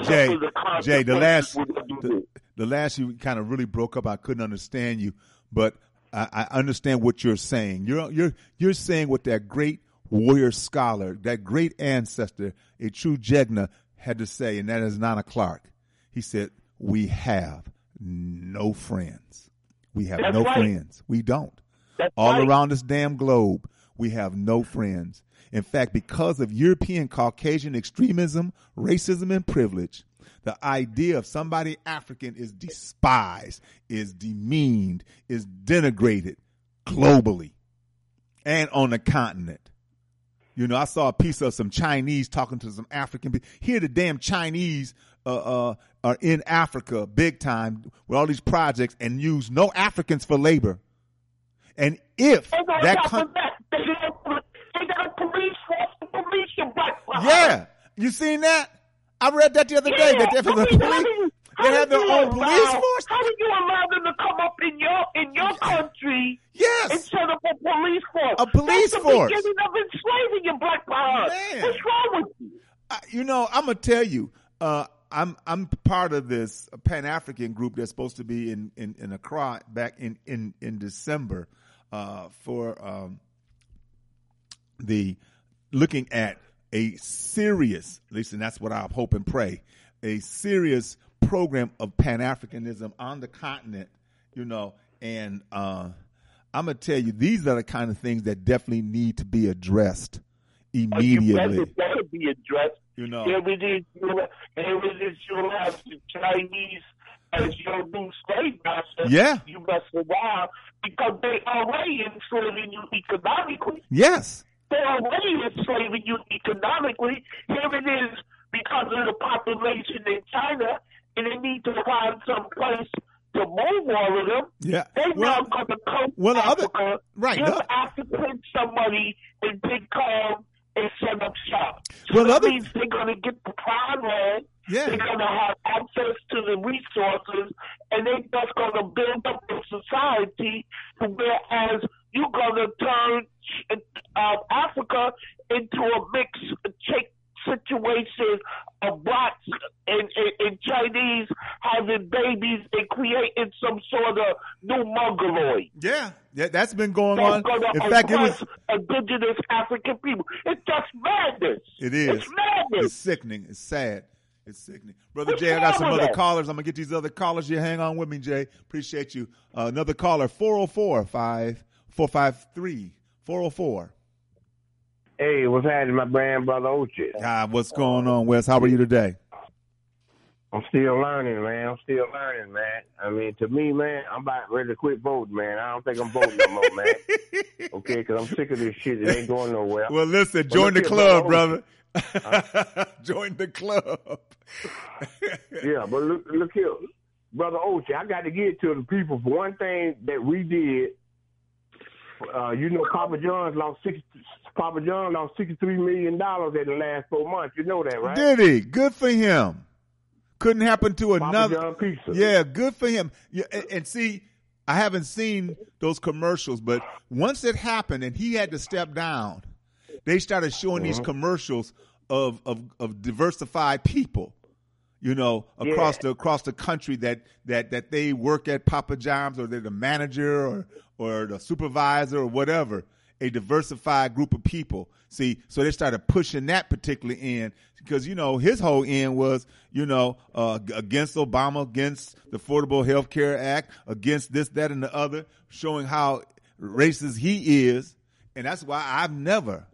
the last you kind of really broke up. I couldn't understand you, but I understand what you're saying. You're saying what that great warrior scholar, that great ancestor, a true Jegna, had to say, and that is Nana Clark. He said, "We have no friends. We have no friends. We don't. All around this damn globe, we have no friends. In fact, because of European Caucasian extremism, racism, and privilege, the idea of somebody African is despised, is demeaned, is denigrated globally and on the continent. I saw a piece of some Chinese talking to some African people. Here the damn Chinese are in Africa big time with all these projects and use no Africans for labor. And if that country... They got a police force to police your black behind. Yeah. You seen that? I read that the other day. That they have their own police force. How did you allow them to come up in your country? Yes. And set up a police force. A police That's force. the beginning of enslaving your black behind. Man. What's wrong with you? I'm gonna tell you. I'm part of this Pan-African group that's supposed to be in Accra back in December for the looking at a serious, at least, and that's what I hope and pray, a serious program of Pan-Africanism on the continent, and I'm going to tell you, these are the kind of things that definitely need to be addressed immediately. It better be addressed. You know. Here it is, you'll have the Chinese as your new slave master. Yeah. You mess around because they already enslaving you economically. Yes. They're already enslaving you economically. Here it is because of the population in China, and they need to find some place to move all of them. Yeah. They're not going to come to Africa, give Africans some money, and then come and set up shop. So that means they're going to get the prime land. Yeah. They're going to have access to the resources, and they're just going to build up the society to whereas you're going to turn Africa into a mixed situation of blacks and Chinese having babies and creating some sort of new mongoloid. Yeah, that's been going That's on. gonna In fact, it was. oppress indigenous African people. It's just madness. It is. It's madness. It's sickening. It's sad. It's sickening. Brother What's Jay, I got some wrong with other that? callers. I'm going to get these other callers. You hang on with me, Jay. Appreciate you. Another caller, 404-453. 404. Hey, what's happening, my brand brother Ochi? What's going on, Wes? How are you today? I'm still learning, man. I mean, to me, man, I'm about ready to quit voting, man. I don't think I'm voting no more, man. Okay, because I'm sick of this shit. It ain't going nowhere. Well, listen, But join the look here, club, brother. brother. Join the club. Yeah, but look here. Brother Ochi, I got to get to the people for one thing that we did. You know, Papa John lost $63 million in the last 4 months. You know that, right? Did he? Good for him. Couldn't happen to another. Papa John Pizza. Yeah, good for him. Yeah, and see, I haven't seen those commercials, but once it happened and he had to step down, they started showing these commercials of diversified people, you know, across the country that they work at Papa John's, or they're the manager or the supervisor or whatever, a diversified group of people. See, so they started pushing that particular end because, you know, his whole end was, you know, against Obama, against the Affordable Health Care Act, against this, that, and the other, showing how racist he is. And that's why I've never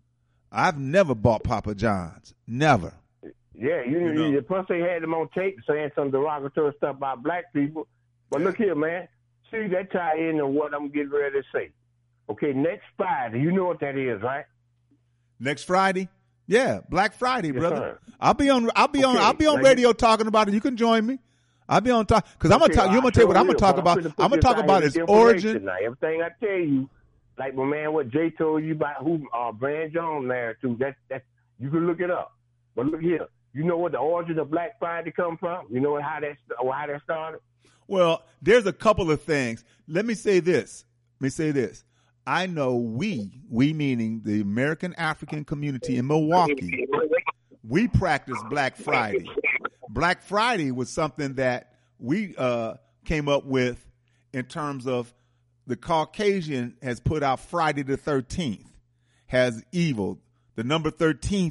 bought Papa John's. Never. Yeah, you know. Plus they had him on tape saying some derogatory stuff about black people. But look here, man. See, that tie into what I'm getting ready to say. Okay, next Friday, you know what that is, right? Next Friday? Yeah, Black Friday, Yes, brother. sir. I'll be on Now radio talking about it. You can join me. I'll be on talk because I'm gonna talk. You're gonna tell you what I'm gonna talk about. I'm gonna talk about its origin. Now, everything I tell you, like my man, what Jay told you about who Brand Jones married to, that you can look it up. But look here, you know what the origin of Black Friday come from? You know how that started? Well, there's a couple of things. Let me say this. I know we meaning the American African community in Milwaukee, we practice Black Friday. Black Friday was something that we came up with in terms of the Caucasian has put out Friday the 13th has evil. The number 13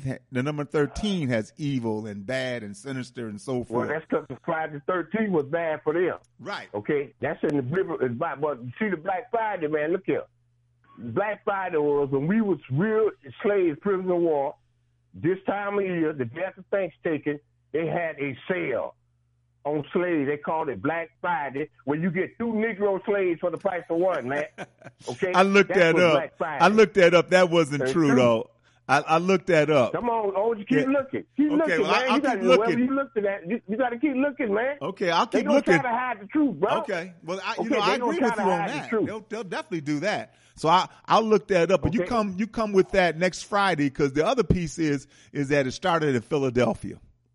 has evil and bad and sinister and so forth. Well, that's because the Friday the 13th was bad for them. Right. Okay, that's in the Bible. But see the Black Friday, man. Look here. Black Friday was when we was real slaves, prisoners of war. This time of year, the day after Thanksgiving, they had a sale on slaves. They called it Black Friday, where you get 2 Negro slaves for the price of one, man. Okay, I looked that was up. Black Friday. I looked that up. That wasn't That's true, true. though. I looked that up. Come on, you keep looking. Keep Okay, looking, well, man. I'll You got keep to looking. you looked at that. You got to keep looking, man. Okay, I'll They keep gonna looking. try to hide the truth, bro. Okay, well, I they agree gonna with you try to on hide the that. truth. They'll definitely do that. So I'll look that up. But Okay. you come with that next Friday because the other piece is that it started in Philadelphia.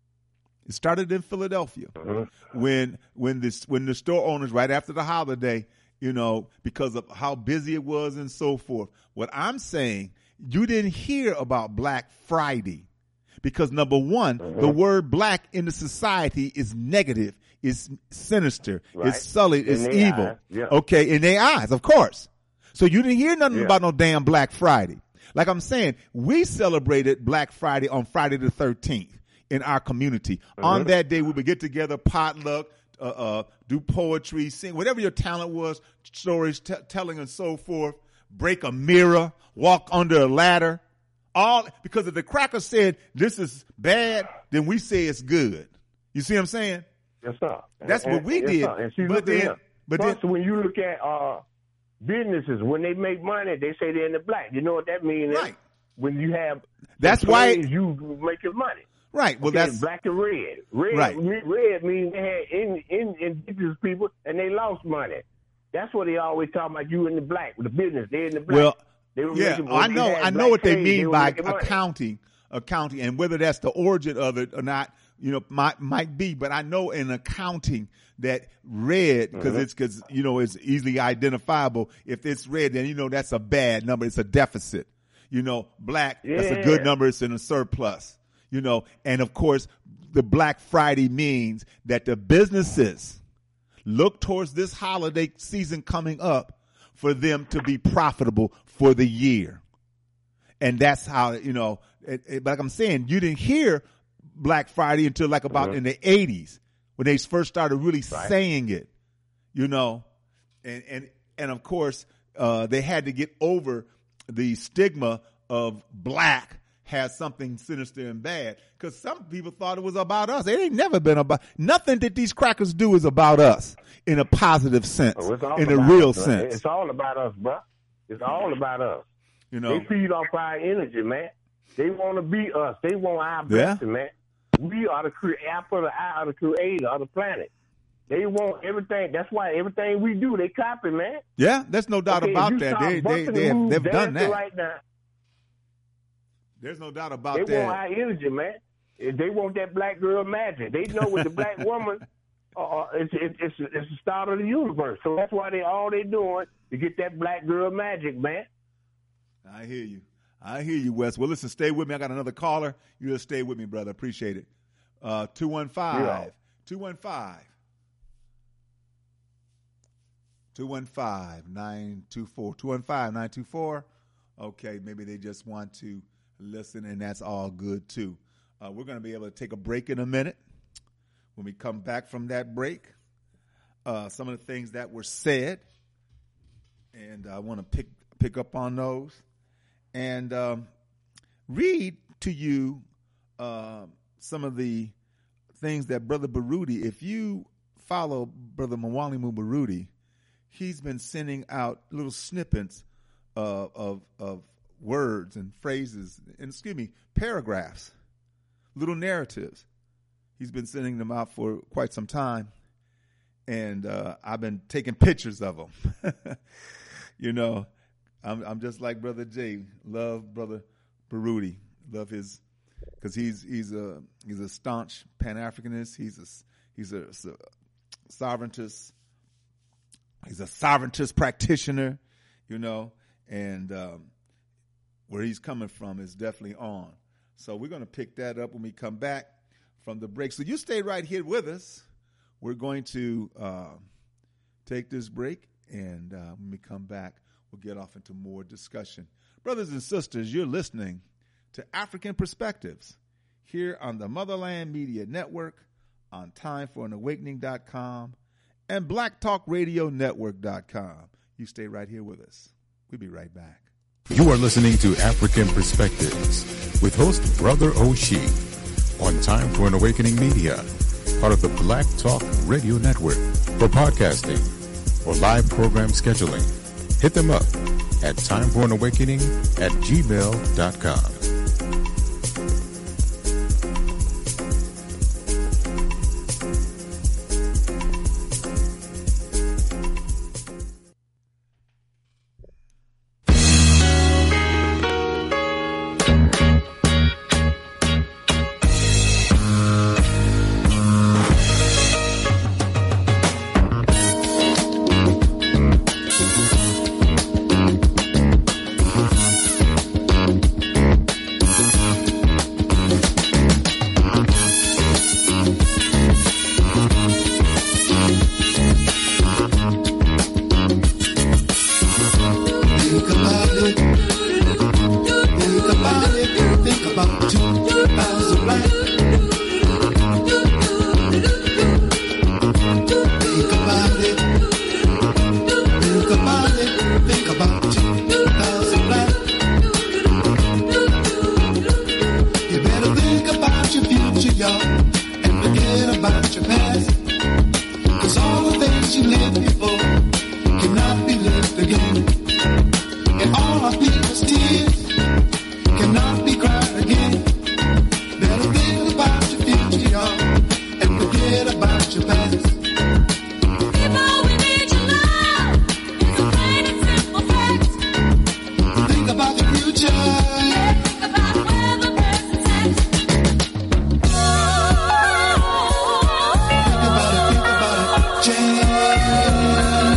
It started in Philadelphia when the store owners right after the holiday, you know, because of how busy it was and so forth. What I'm saying, you didn't hear about Black Friday because number one, the word black in the society is negative, is sinister, Right. it's sullied, it's In their evil. eyes, yeah. Okay, in their eyes, of course. So you didn't hear nothing about no damn Black Friday. Like I'm saying, we celebrated Black Friday on Friday the 13th in our community. On that day, we would get together, potluck, do poetry, sing, whatever your talent was, stories, telling and so forth, break a mirror, walk under a ladder. All because if the cracker said this is bad, then we say it's good. You see what I'm saying? Yes, sir. That's what we did. Sir. And see, But look at then- here. but Plus, then- when you look at businesses, when they make money, they say they're in the black. You know what that means? Right. When you have That's why- slaves, you making money. Right. Well, Okay, that's black and red. Right. Red means they had indigenous people and they lost money. That's what they always talk about. You in the black, the business. They're in the black. well. They were Yeah, making- I when know. they had I know black what they slaves, mean were by making money. accounting, and whether that's the origin of it or not, you know, might be. But I know in accounting that red because it's easily identifiable. If it's red, then you know that's a bad number. It's a deficit. black, that's a good number. It's in a surplus, and of course the Black Friday means that the businesses look towards this holiday season coming up for them to be profitable for the year. And that's how, like I'm saying, you didn't hear Black Friday until like about in the 80s when they first started really saying it, and of course, they had to get over the stigma of black has something sinister and bad, because some people thought it was about us. It ain't never been about nothing that these crackers do is about us in a positive sense, in a real sense. It's all about us, bro. It's all about us. They feed off our energy, man. They want to be us. They want our blessing, man. We are the apple of the eye of the creator of the planet. They want everything. That's why everything we do, they copy, man. Yeah, there's no doubt about that. They've done that. Right now. There's no doubt about that. They want our energy, man. They want that black girl magic. They know with the black woman, it's the start of the universe. So that's why they're doing to get that black girl magic, man. I hear you, Wes. Well, listen, stay with me. I got another caller. You just stay with me, brother. Appreciate it. 215. 215-924. Okay, maybe they just want to listen, and that's all good, too. We're going to be able to take a break in a minute. When we come back from that break, some of the things that were said, and I want to pick up on those and read to you some of the things that Brother Baruti, if you follow Brother Mwalimu Baruti, he's been sending out little snippets of words and phrases, and paragraphs, little narratives. He's been sending them out for quite some time, and I've been taking pictures of them. I'm just like Brother Jay. Love Brother Baruti. Love his, because he's a staunch Pan-Africanist. He's a sovereigntist. He's a sovereigntist practitioner, and where he's coming from is definitely on. So we're going to pick that up when we come back from the break. So you stay right here with us. We're going to take this break, and when we come back, we'll get off into more discussion. Brothers and sisters, you're listening to African Perspectives here on the Motherland Media Network, on TimeForAnAwakening.com, and BlackTalkRadioNetwork.com. You stay right here with us. We'll be right back. You are listening to African Perspectives with host Brother Oshie on Time for an Awakening Media, part of the Black Talk Radio Network. For podcasting or live program scheduling, hit them up at timeforanawakening@gmail.com. Change.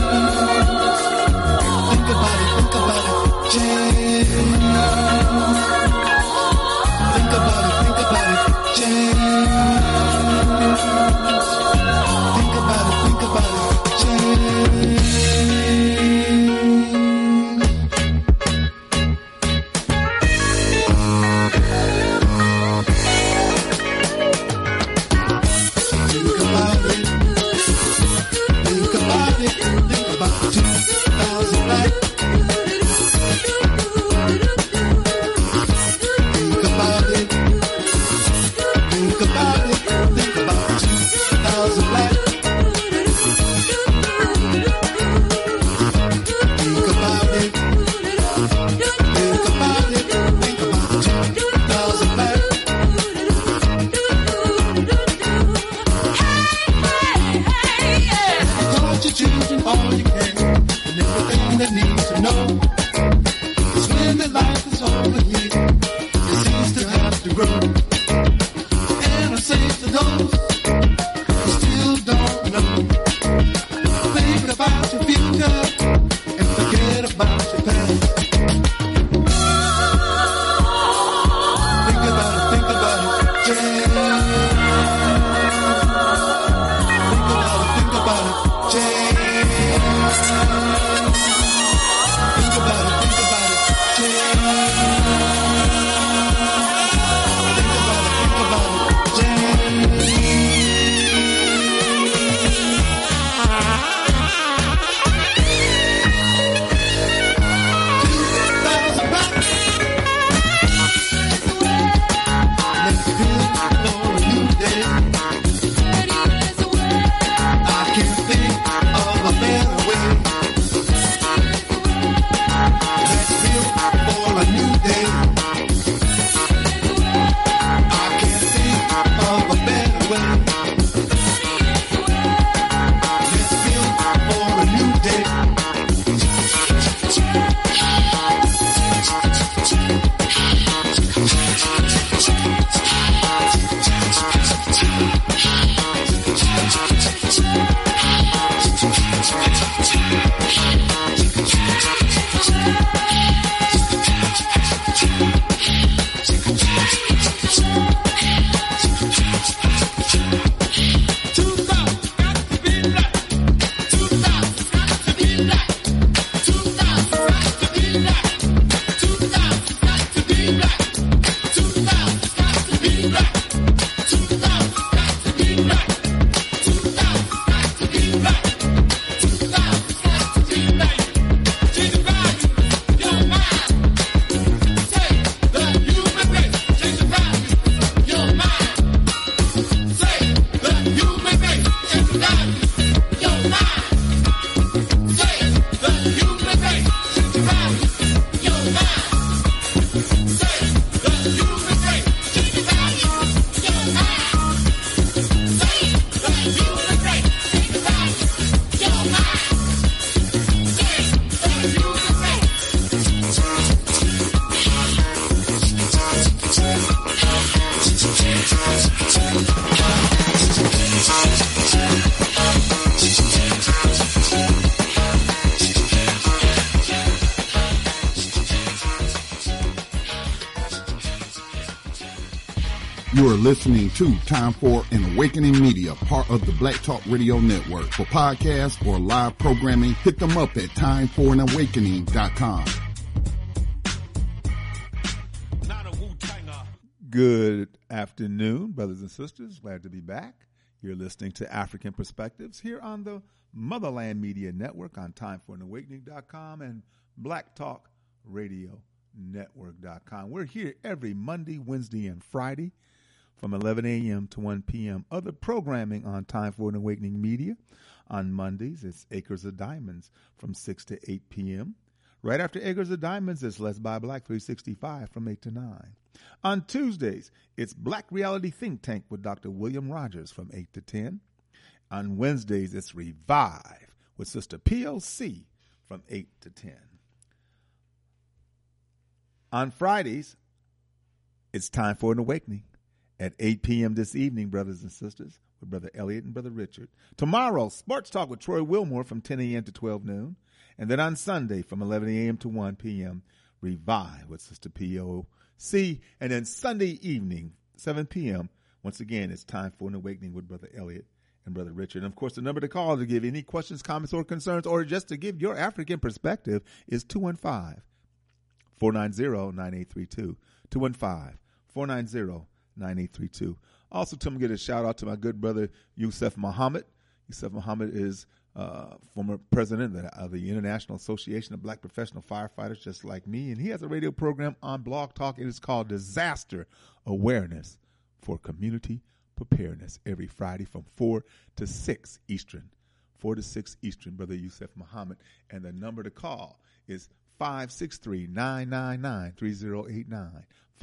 You are listening to Time for an Awakening Media, part of the Black Talk Radio Network. For podcasts or live programming, hit them up at timeforanawakening.com. Good afternoon, brothers and sisters. Glad to be back. You're listening to African Perspectives here on the Motherland Media Network on timeforanawakening.com and Black Talk Radio Network.com. We're here every Monday, Wednesday, and Friday from 11 a.m. to 1 p.m. Other programming on Time for an Awakening Media. On Mondays, it's Acres of Diamonds from 6 to 8 p.m. Right after Acres of Diamonds, it's Let's Buy Black 365 from 8 to 9. On Tuesdays, it's Black Reality Think Tank with Dr. William Rogers from 8 to 10. On Wednesdays, it's Revive with Sister POC from 8 to 10. On Fridays, it's Time for an Awakening at 8 p.m. this evening, brothers and sisters, with Brother Elliot and Brother Richard. Tomorrow, Sports Talk with Troy Wilmore from 10 a.m. to 12 noon. And then on Sunday from 11 a.m. to 1 p.m., Revive with Sister POC. And then Sunday evening, 7 p.m., once again, it's Time for an Awakening with Brother Elliot and Brother Richard. And, of course, the number to call to give any questions, comments, or concerns, or just to give your African perspective is 215-490-9832. 215-490-9832. Also, to get a shout out to my good brother Yusef Muhammad. Yusef Muhammad is former president of the International Association of Black Professional Firefighters, just like me, and he has a radio program on Blog Talk. It is called Disaster Awareness for Community Preparedness every Friday from 4 to 6 Eastern. 4 to 6 Eastern, Brother Yusef Muhammad. And the number to call is 563-999-3089.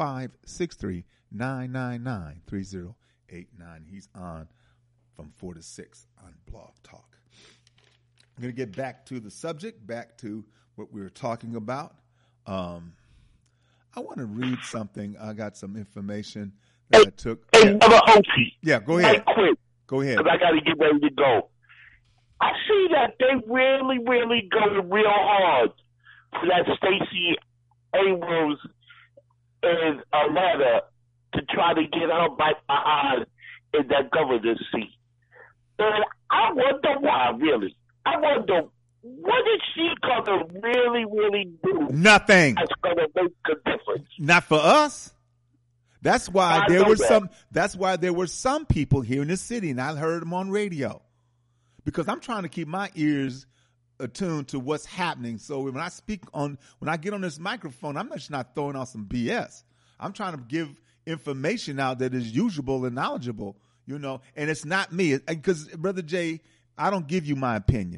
563-999-3089. He's on from 4 to 6 on Blog Talk. I'm going to get back to the subject, back to what we were talking about. I want to read something. I got some information that I took. Hey, Brother Ochi. Yeah, go ahead. Right quick. Go ahead. Because I got to get ready to go. I see that they really, really going real hard for that Stacey Abrams in Atlanta to try to get her back behind in that governor's seat. And I wonder why, really. I wonder, what is she going to really, really do? Nothing. That's going to make a difference. Not for us. That's why there were some people here in the city, and I heard them on radio. Because I'm trying to keep my ears attuned to what's happening. So when I get on this microphone, I'm just not throwing out some BS. I'm trying to give information out that is usable and knowledgeable, and it's not me. Because, Brother Jay, I don't give you my opinion.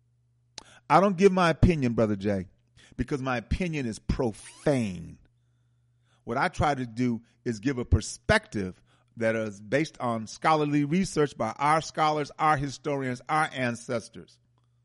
I don't give my opinion, Brother Jay, because my opinion is profane. What I try to do is give a perspective that is based on scholarly research by our scholars, our historians, our ancestors.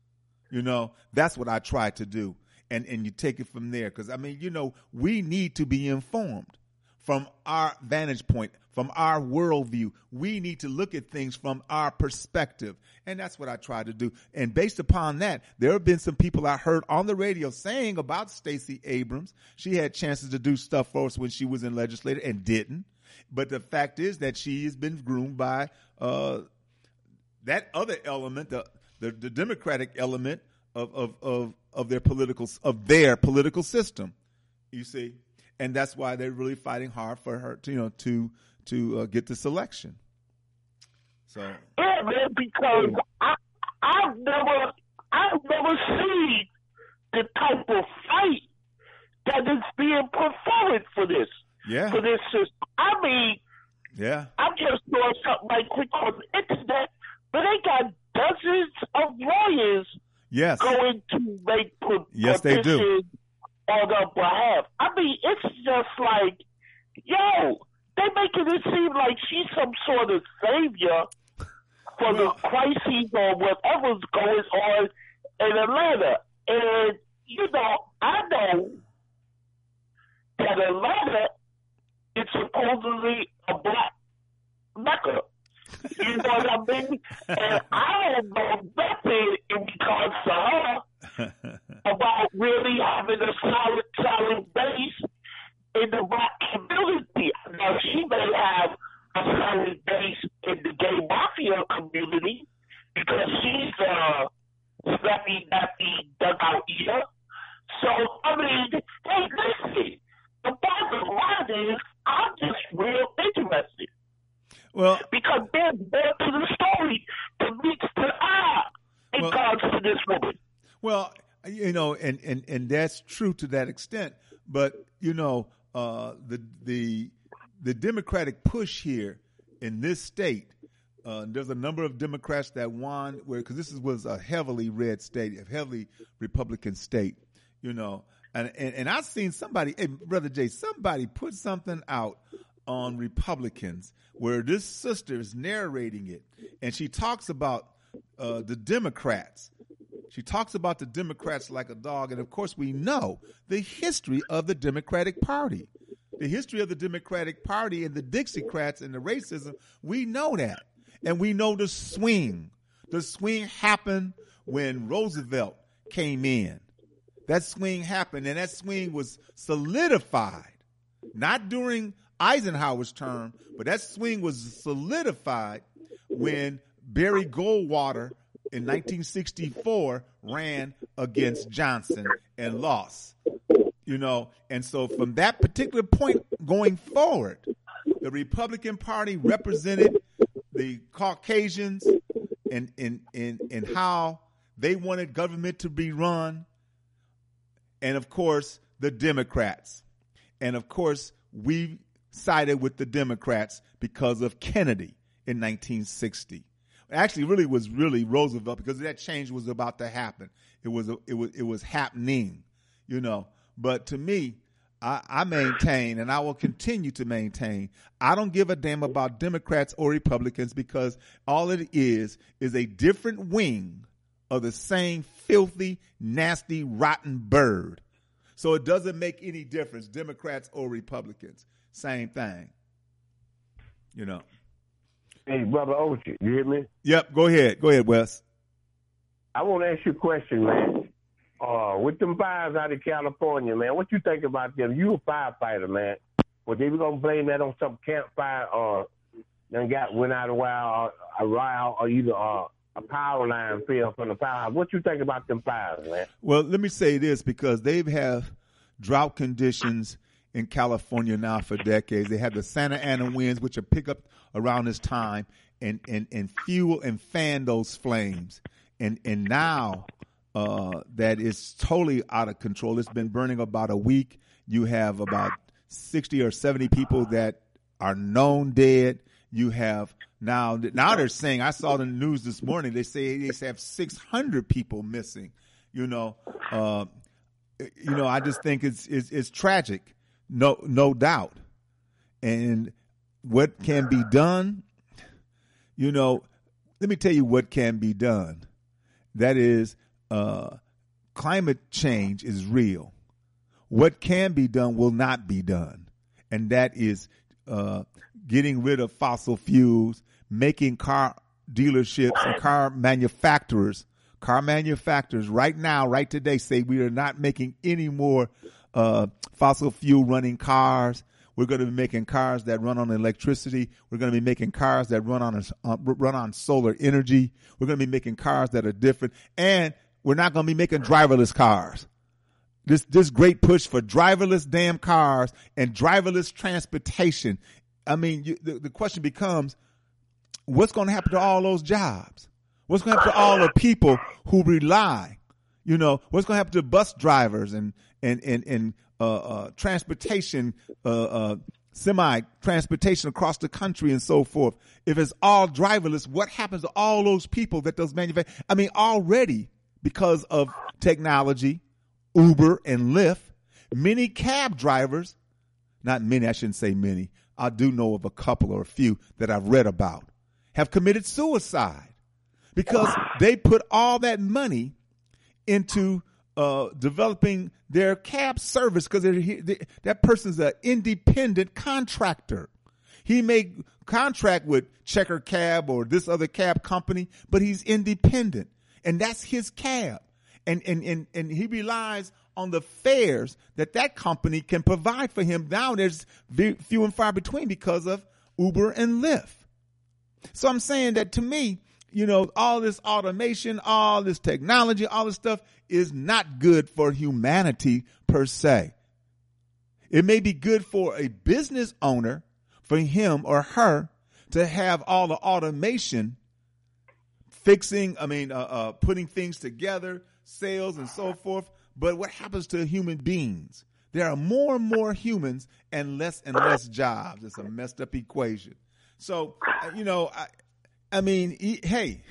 That's what I try to do. And you take it from there. Because, we need to be informed from our vantage point, from our worldview. We need to look at things from our perspective. And that's what I try to do. And based upon that, there have been some people I heard on the radio saying about Stacey Abrams. She had chances to do stuff for us when she was in legislature and didn't. But the fact is that she has been groomed by that other element, the Democratic element of their political system. You see, and that's why they're really fighting hard for her to get this election. So yeah, man, because I've never seen the type of fight that is being put forward for this. Yeah. For this system. I mean, yeah. I'm just doing something like quick on the internet, but they got dozens of lawyers going to make yes, they do. on their behalf. I mean, it's just like, yo, they making it seem like she's some sort of savior for the crises or whatever's going on in Atlanta. And, you know, I know that Atlanta is supposedly a black Mecca. You know what I mean? And I don't know nothing in regards to her about really having a solid base in the black community. Now, she may have a solid base in the gay mafia community because she's a snappy, dugout eater. So, I mean, hey, listen, the bottom line is I'm just real interested. Well, because there's more to the story that meets the eye in regards to this woman. Well, you know, and that's true to that extent. But you know, the Democratic push here in this state, there's a number of Democrats that won because this was a heavily red state, a heavily Republican state. You know, and I've seen somebody, hey, Brother Jay, somebody put something out on Republicans where this sister is narrating it, and she talks about the Democrats. She talks about the Democrats like a dog, and of course we know the history of the Democratic Party. The history of the Democratic Party and the Dixiecrats and the racism, we know that. And we know the swing. The swing happened when Roosevelt came in. That swing happened, and that swing was solidified, not during Eisenhower's term, but that swing was solidified when Barry Goldwater in 1964 ran against Johnson and lost. You know, and so from that particular point going forward, the Republican Party represented the Caucasians in how they wanted government to be run, and of course the Democrats. And of course we sided with the Democrats because of Kennedy in 1960. Actually, really was Roosevelt, because that change was about to happen. It was happening, you know. But to me, I maintain, and I will continue to maintain, I don't give a damn about Democrats or Republicans, because all it is a different wing of the same filthy, nasty, rotten bird. So it doesn't make any difference, Democrats or Republicans. Same thing, you know. Hey, Brother Ochi, you hear me? Yep, go ahead, Wes. I want to ask you a question, man. With them fires out of California, man, what you think about them? You a firefighter, man. Well, they were going to blame that on some campfire or went out a while, or either a power line fell from the power. What you think about them fires, man? Well, let me say this, because they have drought conditions in California now for decades. They have the Santa Ana winds, which are pick up around this time and fuel and fan those flames. And now that is totally out of control. It's been burning about a week. You have about 60 or 70 people that are known dead. You have now they're saying, I saw the news this morning, they say they have 600 people missing. You know, I just think it's tragic. No doubt. And what can be done, you know, let me tell you what can be done. That is, climate change is real. What can be done will not be done. And that is getting rid of fossil fuels, making car dealerships and car manufacturers right now, right today, say we are not making any more fossil fuel running cars. We're going to be making cars that run on electricity. We're going to be making cars that run on solar energy. We're going to be making cars that are different, and we're not going to be making driverless cars. This great push for driverless damn cars and driverless transportation. I mean, the question becomes, what's going to happen to all those jobs? What's going to happen to all the people who rely? You know, what's going to happen to bus drivers and transportation, semi-transportation across the country and so forth? If it's all driverless, what happens to all those people that those manufacturers? I mean, already because of technology, Uber and Lyft, many cab drivers, not many, I shouldn't say many, I do know of a couple or a few that I've read about, have committed suicide because they put all that money into developing their cab service because that person's an independent contractor. He may contract with Checker Cab or this other cab company, but he's independent, and that's his cab. And he relies on the fares that company can provide for him. Now there's few and far between because of Uber and Lyft. So I'm saying that to me, you know, all this automation, all this technology, all this stuff is not good for humanity per se. It may be good for a business owner, for him or her to have all the automation, putting things together, sales and so forth. But what happens to human beings? There are more and more humans and less jobs. It's a messed up equation. So, you know, I mean, hey,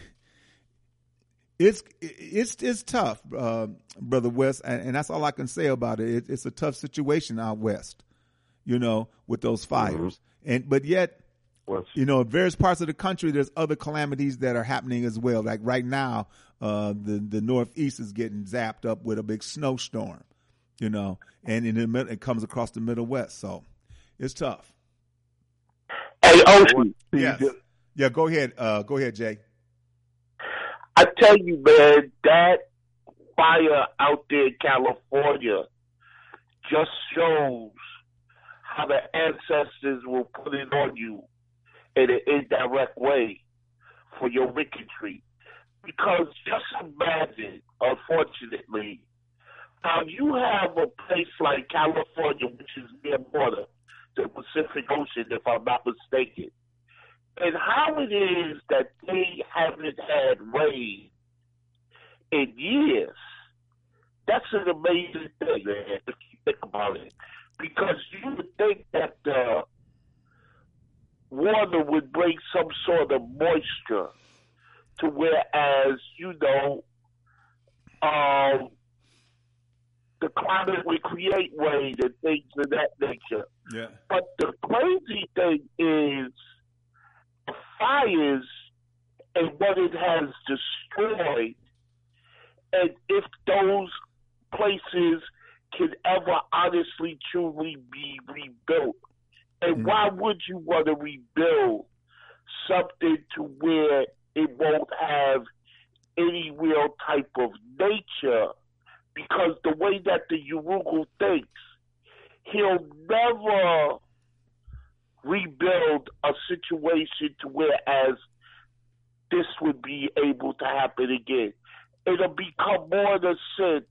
it's tough, Brother West, and that's all I can say about it. It's a tough situation out west, you know, with those fires. But yet, you know, in various parts of the country, there's other calamities that are happening as well. Like right now, the Northeast is getting zapped up with a big snowstorm, you know, and it comes across the Middle West. So it's tough. Hey, Ocean. Yes. Yeah, go ahead. Go ahead, Jay. I tell you, man, that fire out there in California just shows how the ancestors will put it on you in an indirect way for your wickedry. Because just imagine, unfortunately, how you have a place like California, which is near border, the Pacific Ocean, if I'm not mistaken, and how it is that they haven't had rain in years. That's an amazing thing, man, if you think about it. Because you would think that the water would bring some sort of moisture to whereas, you know, the climate would create rain and things of that nature. Yeah. But the crazy thing is the fires and what it has destroyed, and if those places can ever honestly, truly be rebuilt. And why would you want to rebuild something to where it won't have any real type of nature? Because the way that the Yurugu thinks, he'll never rebuild a situation to whereas this would be able to happen again. It'll become more in a sense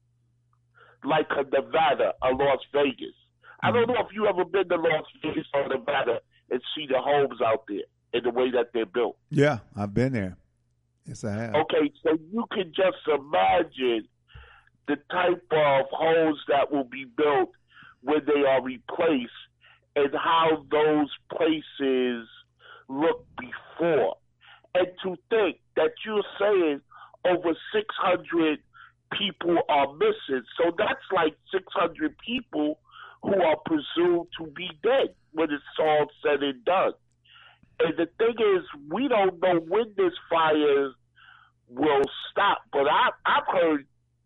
like a Nevada, a Las Vegas. I don't know if you ever been to Las Vegas or Nevada and see the homes out there and the way that they're built. Yeah, I've been there. Yes, I have. Okay, so you can just imagine the type of homes that will be built when they are replaced and how those places look before. And to think that you're saying over 600 people are missing. So that's like 600 people who are presumed to be dead when it's all said and done. And the thing is, we don't know when this fire will stop. But I've heard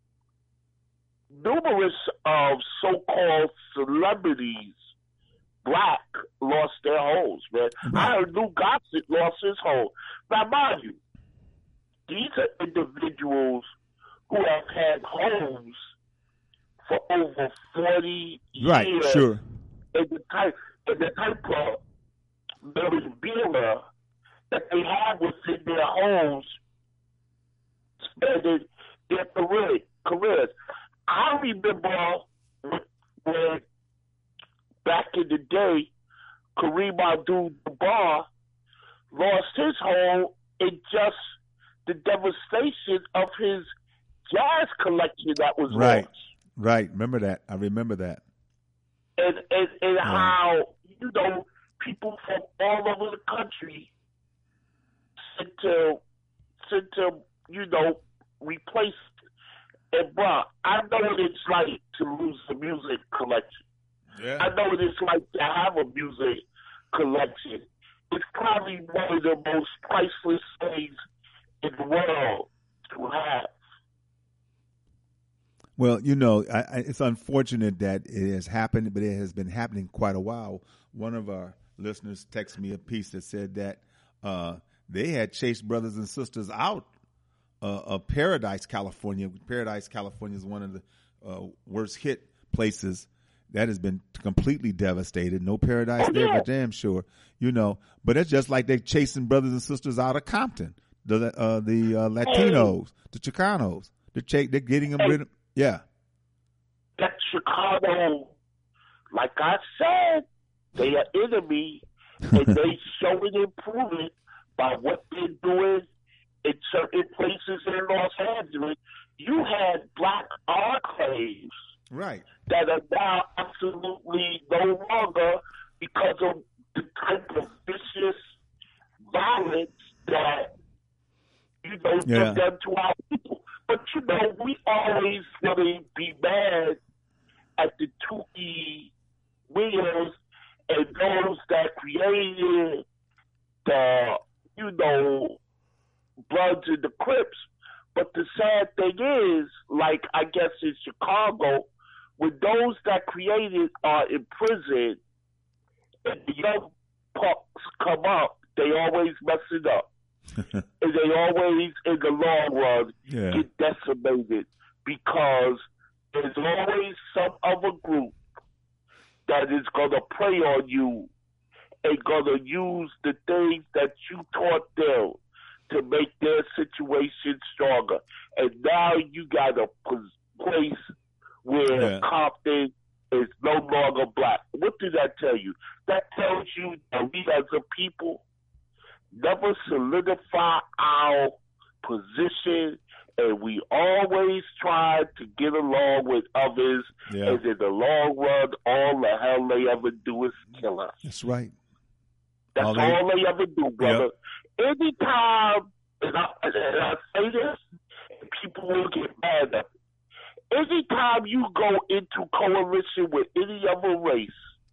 numerous of so-called celebrities, black, lost their homes, man. I heard Lou Gossett lost his home. Now, mind you, these are individuals who have had homes for over 40 years. Right, sure. And the type of memorabilia that they have within their homes spending their careers. I remember when back in the day, Kareem Abdul-Jabbar lost his home in just the devastation of his jazz collection that was lost. Right. Remember that. I remember that. And how, people from all over the country sent to replace it. And, bro, I know what it's like to lose the music collection. Yeah. I know what it's like to have a music collection. It's probably one of the most priceless things in the world to have. Well, it's unfortunate that it has happened, but it has been happening quite a while. One of our listeners texted me a piece that said that they had chased brothers and sisters out of Paradise, California. Paradise, California is one of the worst hit places that has been completely devastated. No paradise there, for damn sure. But it's just like they're chasing brothers and sisters out of Compton, the Latinos, the Chicanos. They're getting them rid of. Yeah. That Chicago, like I said, they are enemy, and they show it and prove it by what they're doing in certain places in Los Angeles. You had black enclaves, right, that are now absolutely no longer because of the type of vicious violence that they've done to our people. But, we always going to be mad at the Tukey Williams and those that created the, Bloods and the Crips. But the sad thing is, like, I guess in Chicago, when those that created are in prison and the young pups come up, they always mess it up. And they always, in the long run, get decimated because there's always some other group that is going to prey on you and going to use the things that you taught them to make their situation stronger. And now you got a place where Compton is no longer black. What did that tell you? That tells you that we as a people never solidify our position, and we always try to get along with others, and in the long run, all the hell they ever do is kill us. That's right. That's all they ever do, brother. Yep. Anytime, and I say this, and people will get mad at me. Anytime you go into coalition with any other race,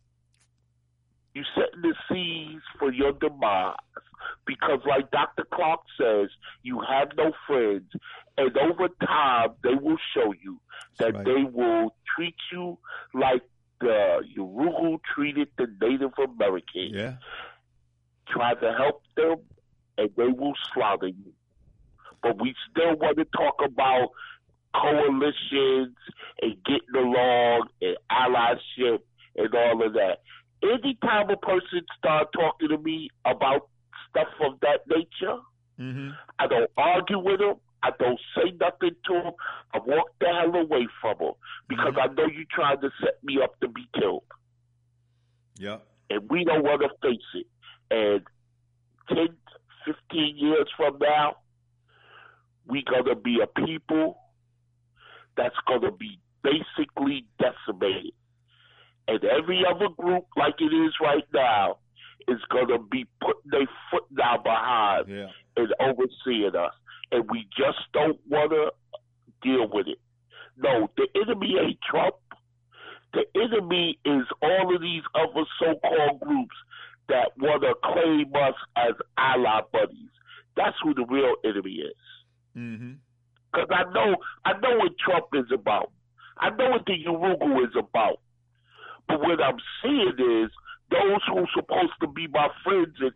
you set the seeds for your demise. Because like Dr. Clark says, you have no friends. And over time, they will show you that they will treat you like the Yurugu treated the Native Americans. Yeah. Try to help them, and they will slaughter you. But we still want to talk about coalitions and getting along and allyship and all of that. Anytime a person starts talking to me about stuff of that nature, I don't argue with them. I don't say nothing to them. I walk the hell away from them because I know you're trying to set me up to be killed. Yeah. And we don't want to face it. And 10, 15 years from now, we're going to be a people that's going to be basically decimated. And every other group, like it is right now, is going to be putting their foot down behind and overseeing us. And we just don't want to deal with it. No, the enemy ain't Trump. The enemy is all of these other so-called groups that want to claim us as ally buddies. That's who the real enemy is. Because I know what Trump is about. I know what the Yurugu is about. But what I'm seeing is those who are supposed to be my friends and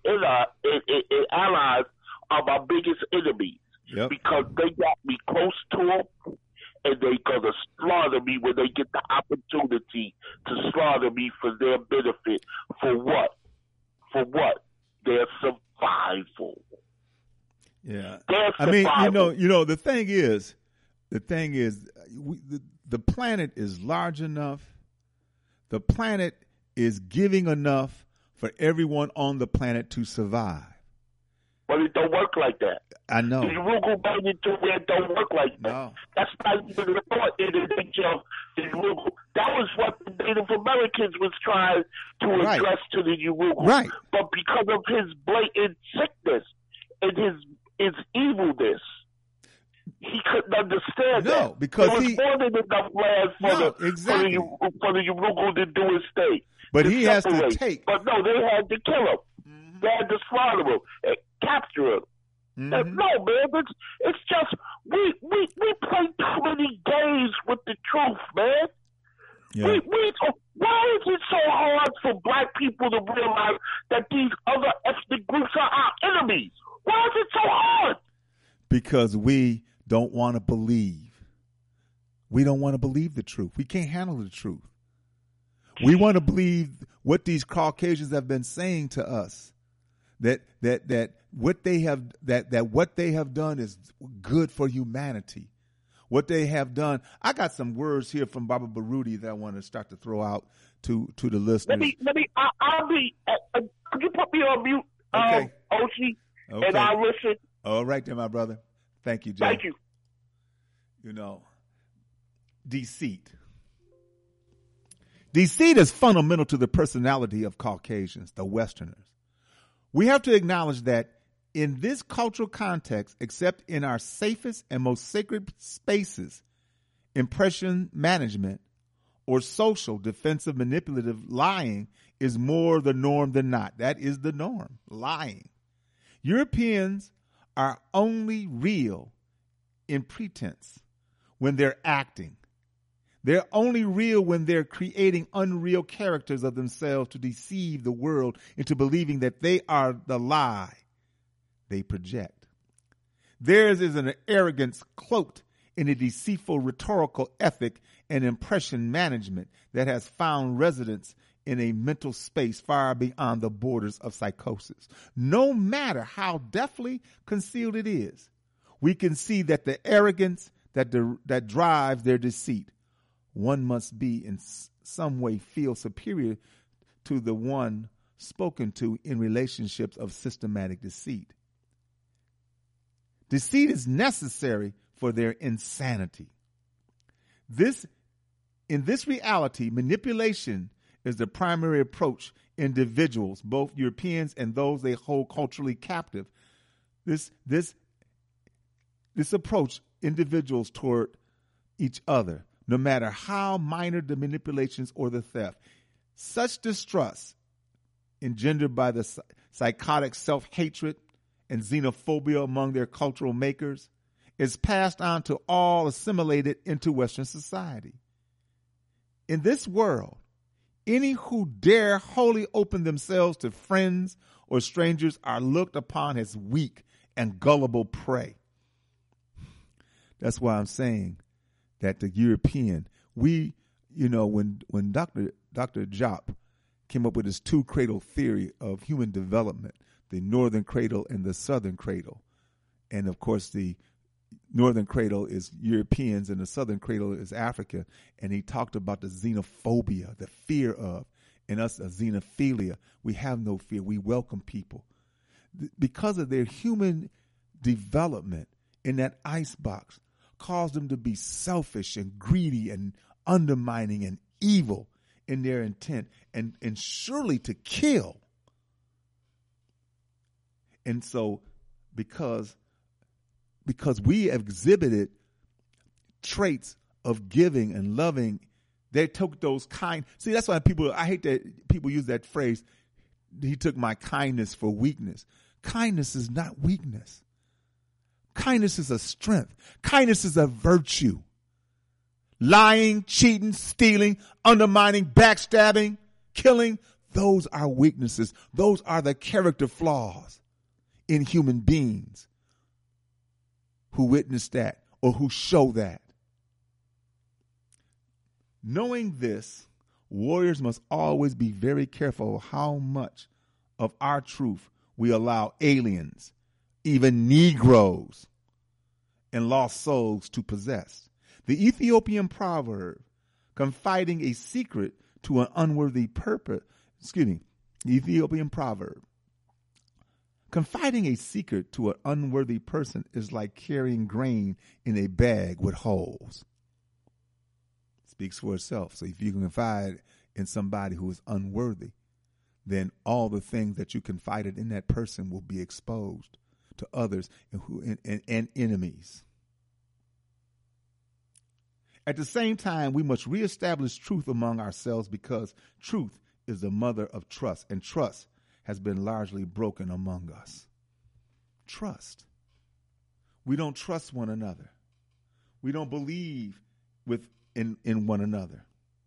allies are my biggest enemies. Because they got me close to them, and they're going to slaughter me when they get the opportunity to slaughter me for their benefit. For what? For what? Their survival. Yeah. Their survival. I mean, the thing is, the planet is large enough. The planet is giving enough for everyone on the planet to survive. but it don't work like that. I know. The Yurugu made it to where it don't work like that. No. That's not even the thought in the nature of the Yurugu. That was what the Native Americans was trying to address to the Yurugu. Right. But because of his blatant sickness and his evilness, he couldn't understand that. No, because there was more than enough land for the Yurugu to do his thing. But to he has to separate. take. But no, they had to kill him. Mm-hmm. They had to slaughter him and capture him. Mm-hmm. No, man, it's just we play too many games with the truth, man. Yeah. Why is it so hard for black people to realize that these other ethnic groups are our enemies? Why is it so hard? Because we don't want to believe. We don't want to believe the truth. We can't handle the truth. We want to believe what these Caucasians have been saying to us, that what they have done is good for humanity. What they have done. I got some words here from Baba Baruti that I want to start to throw out to the listeners. I'll be. Could you put me on mute, okay. Ochi, Okay. and I'll listen. All right, then, my brother. Thank you, Jay. Thank you. You know, deceit. Deceit is fundamental to the personality of Caucasians, the Westerners. We have to acknowledge that in this cultural context, except in our safest and most sacred spaces, impression management or social defensive manipulative lying is more the norm than not. That is the norm, lying. Europeans are only real in pretense when they're acting. They're only real when they're creating unreal characters of themselves to deceive the world into believing that they are the lie they project. Theirs is an arrogance cloaked in a deceitful rhetorical ethic and impression management that has found residence in a mental space far beyond the borders of psychosis. No matter how deftly concealed it is, we can see that the arrogance that drives their deceit. One must be in some way feel superior to the one spoken to in relationships of systematic deceit. Deceit is necessary for their insanity. In this reality, manipulation is the primary approach individuals, both Europeans and those they hold culturally captive. This approach individuals toward each other, no matter how minor the manipulations or the theft. Such distrust, engendered by the psychotic self-hatred and xenophobia among their cultural makers, is passed on to all assimilated into Western society. In this world, any who dare wholly open themselves to friends or strangers are looked upon as weak and gullible prey. That's why I'm saying that the European, when Dr. Diop came up with his two cradle theory of human development, the northern cradle and the southern cradle. And of course, the northern cradle is Europeans and the southern cradle is Africa. And he talked about the xenophobia, the fear of, and us, a xenophilia. We have no fear. We welcome people. Because of their human development in that icebox, caused them to be selfish and greedy and undermining and evil in their intent and surely to kill. And so because we have exhibited traits of giving and loving, they took those kind. See, that's why I hate that people use that phrase, he took my kindness for weakness. Kindness is not weakness. Kindness is a strength. Kindness is a virtue. Lying, cheating, stealing, undermining, backstabbing, killing, those are weaknesses. Those are the character flaws in human beings who witness that or who show that. Knowing this, warriors must always be very careful of how much of our truth we allow aliens, even Negroes, and lost souls to possess. The Ethiopian proverb, confiding a secret to an unworthy purpose, the Ethiopian proverb, Confiding a secret to an unworthy person is like carrying grain in a bag with holes. Speaks for itself. So if you can confide in somebody who is unworthy, then all the things that you confided in that person will be exposed to others and enemies. At the same time, we must reestablish truth among ourselves, because truth is the mother of trust, and trust has been largely broken among us. Trust. We don't trust one another. We don't believe in one another.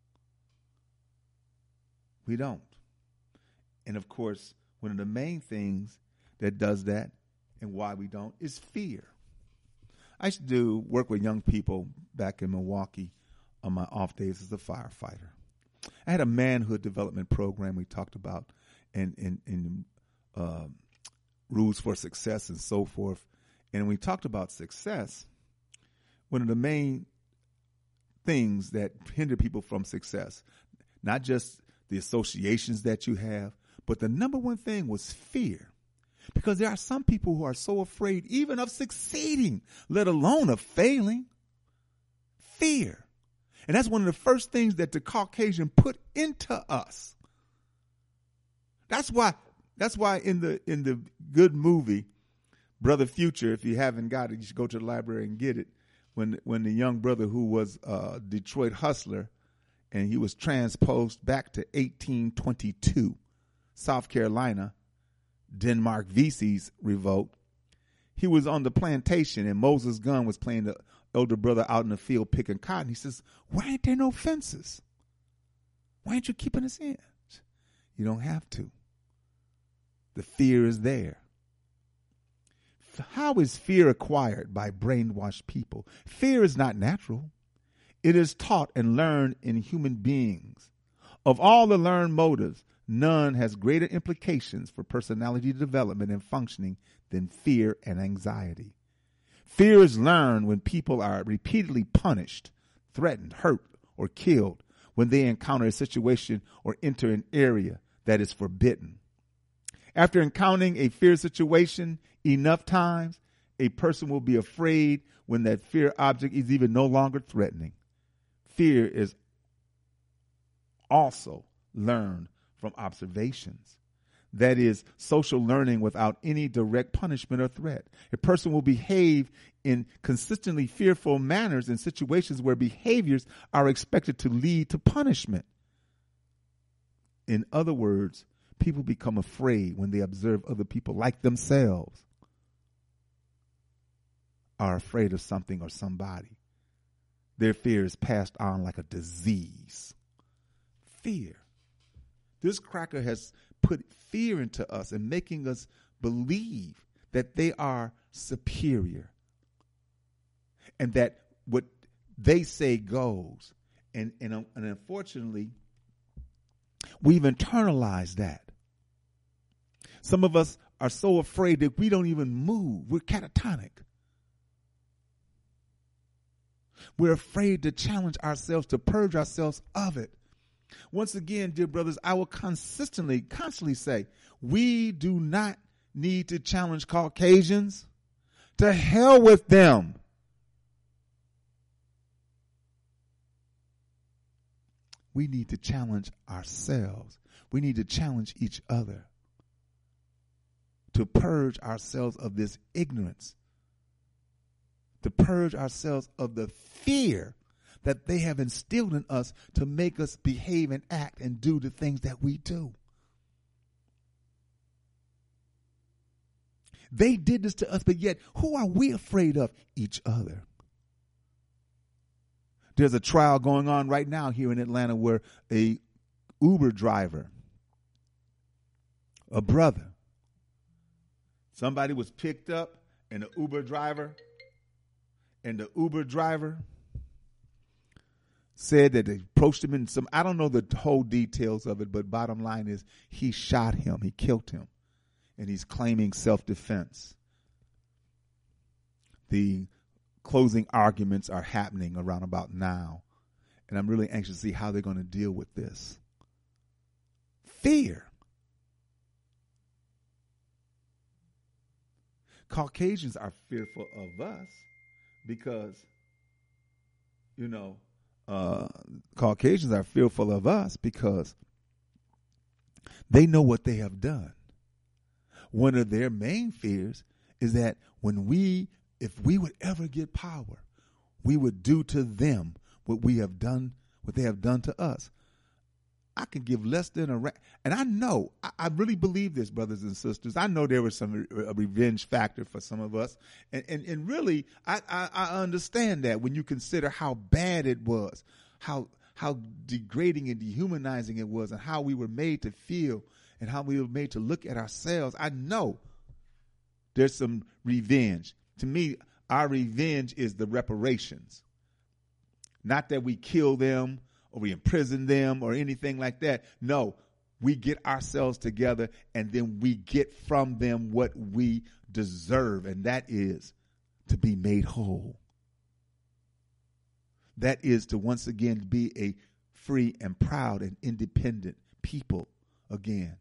We don't. And of course, one of the main things that does that and why we don't is fear. I used to work with young people back in Milwaukee on my off days as a firefighter. I had a manhood development program we talked about and rules for success and so forth. And when we talked about success, one of the main things that hinder people from success, not just the associations that you have, but the number one thing was fear. Because there are some people who are so afraid even of succeeding, let alone of failing. Fear. And that's one of the first things that the Caucasian put into us. That's why in the good movie, Brother Future, if you haven't got it, you should go to the library and get it. When the young brother who was a Detroit hustler, and he was transposed back to 1822, South Carolina, Denmark Vesey's revolt. He was on the plantation, and Moses Gunn was playing the elder brother out in the field picking cotton. He says, "Why ain't there no fences? Why ain't you keeping us in?" You don't have to. The fear is there. How is fear acquired? By brainwashed people. Fear is not natural. It is taught and learned in human beings. Of all the learned motives, none has greater implications for personality development and functioning than fear and anxiety. Fear is learned when people are repeatedly punished, threatened, hurt, or killed when they encounter a situation or enter an area that is forbidden. After encountering a fear situation enough times, a person will be afraid when that fear object is even no longer threatening. Fear is also learned from observations. That is, social learning without any direct punishment or threat. A person will behave in consistently fearful manners in situations where behaviors are expected to lead to punishment. In other words, people become afraid when they observe other people like themselves are afraid of something or somebody. Their fear is passed on like a disease. Fear. This cracker has put fear into us and making us believe that they are superior and that what they say goes. And unfortunately, we've internalized that. Some of us are so afraid that we don't even move. We're catatonic. We're afraid to challenge ourselves, to purge ourselves of it. Once again, dear brothers, I will constantly say, we do not need to challenge Caucasians. To hell with them. We need to challenge ourselves. We need to challenge each other to purge ourselves of this ignorance, to purge ourselves of the fear that they have instilled in us to make us behave and act and do the things that we do. They did this to us, but yet who are we afraid of? Each other. There's a trial going on right now here in Atlanta where a Uber driver, a brother, somebody was picked up and the Uber driver said that they approached him in some, I don't know the whole details of it, but bottom line is he shot him, he killed him, and he's claiming self-defense. The closing arguments are happening around about now, and I'm really anxious to see how they're going to deal with this. Fear. Caucasians are fearful of us because, Caucasians are fearful of us because they know what they have done. One of their main fears is that if we would ever get power, we would do to them what they have done to us. I can give less than a rat. And I know, I really believe this, brothers and sisters. I know there was some revenge factor for some of us. And really, I understand that when you consider how bad it was, how degrading and dehumanizing it was, and how we were made to feel and how we were made to look at ourselves. I know there's some revenge. To me, our revenge is the reparations. Not that we kill them or we imprison them or anything like that. No, we get ourselves together and then we get from them what we deserve, and that is to be made whole. That is to once again be a free and proud and independent people again.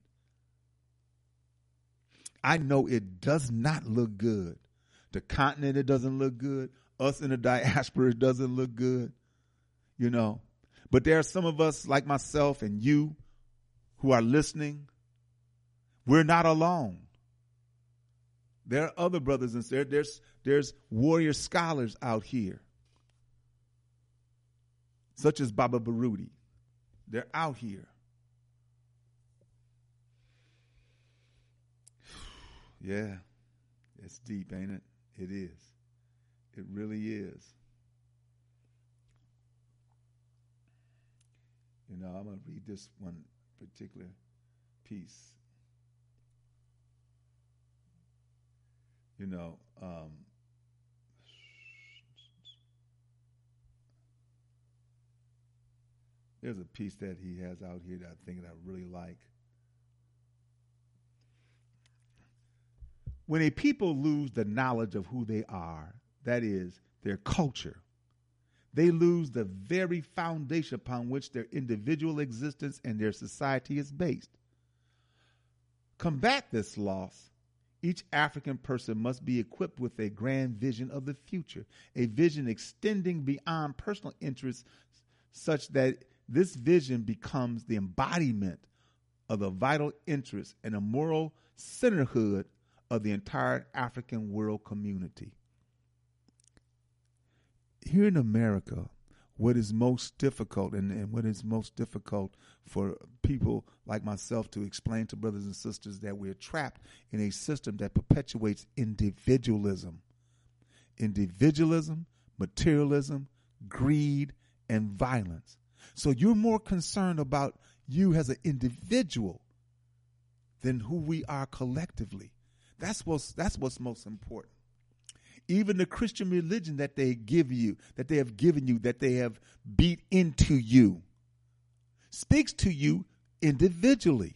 I know it does not look good. The continent, it doesn't look good. Us in the diaspora, it doesn't look good. But there are some of us like myself and you who are listening. We're not alone. There are other brothers and sisters. There's warrior scholars out here, such as Baba Baruti. They're out here. Yeah, it's deep, ain't it? It is. It really is. I'm going to read this one particular piece. There's a piece that he has out here that I think that I really like. When a people lose the knowledge of who they are, that is, their culture, they lose the very foundation upon which their individual existence and their society is based. Combat this loss. Each African person must be equipped with a grand vision of the future, a vision extending beyond personal interests such that this vision becomes the embodiment of the vital interests and the moral centerhood of the entire African world community. Here in America, what is most difficult and what is most difficult for people like myself to explain to brothers and sisters that we're trapped in a system that perpetuates individualism. Individualism, materialism, greed, and violence. So you're more concerned about you as an individual than who we are collectively. That's what's most important. Even the Christian religion that they give you, that they have given you, that they have beat into you, speaks to you individually.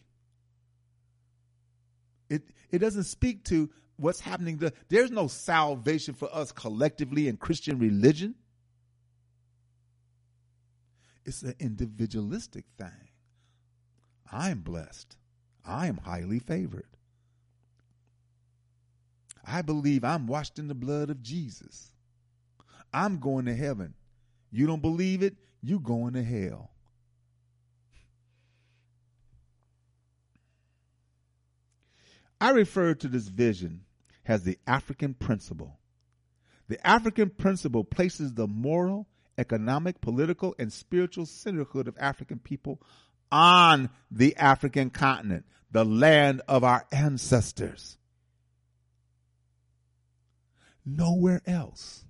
It doesn't speak to what's happening. There's no salvation for us collectively in Christian religion. It's an individualistic thing. I'm blessed. I am highly favored. I believe I'm washed in the blood of Jesus. I'm going to heaven. You don't believe it? You going to hell. I refer to this vision as the African principle. The African principle places the moral, economic, political, and spiritual centerhood of African people on the African continent, the land of our ancestors. Nowhere else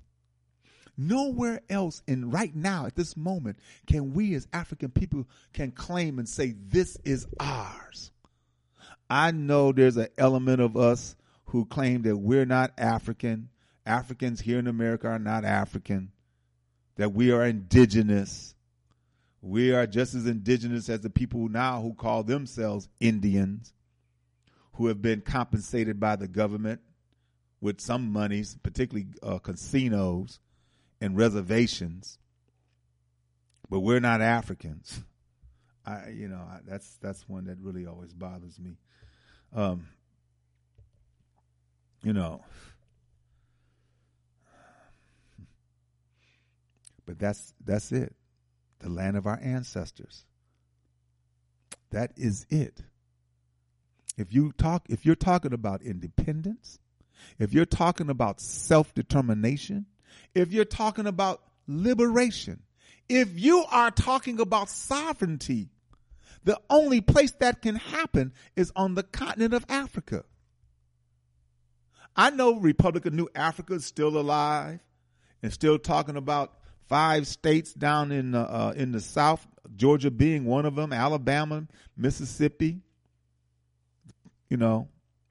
in right now at this moment can we as African people can claim and say this is ours. I know there's an element of us who claim that we're not African. Africans here in America are not African, that we are indigenous. We are just as indigenous as the people now who call themselves Indians, who have been compensated by the government with some monies, particularly casinos and reservations, but we're not Africans. That's one that really always bothers me. But that's it. The land of our ancestors. That is it. If you're talking about independence, if you're talking about self-determination, if you're talking about liberation, if you are talking about sovereignty, the only place that can happen is on the continent of Africa. I know Republic of New Africa is still alive and still talking about 5 states down in the South, Georgia being one of them, Alabama, Mississippi. You know,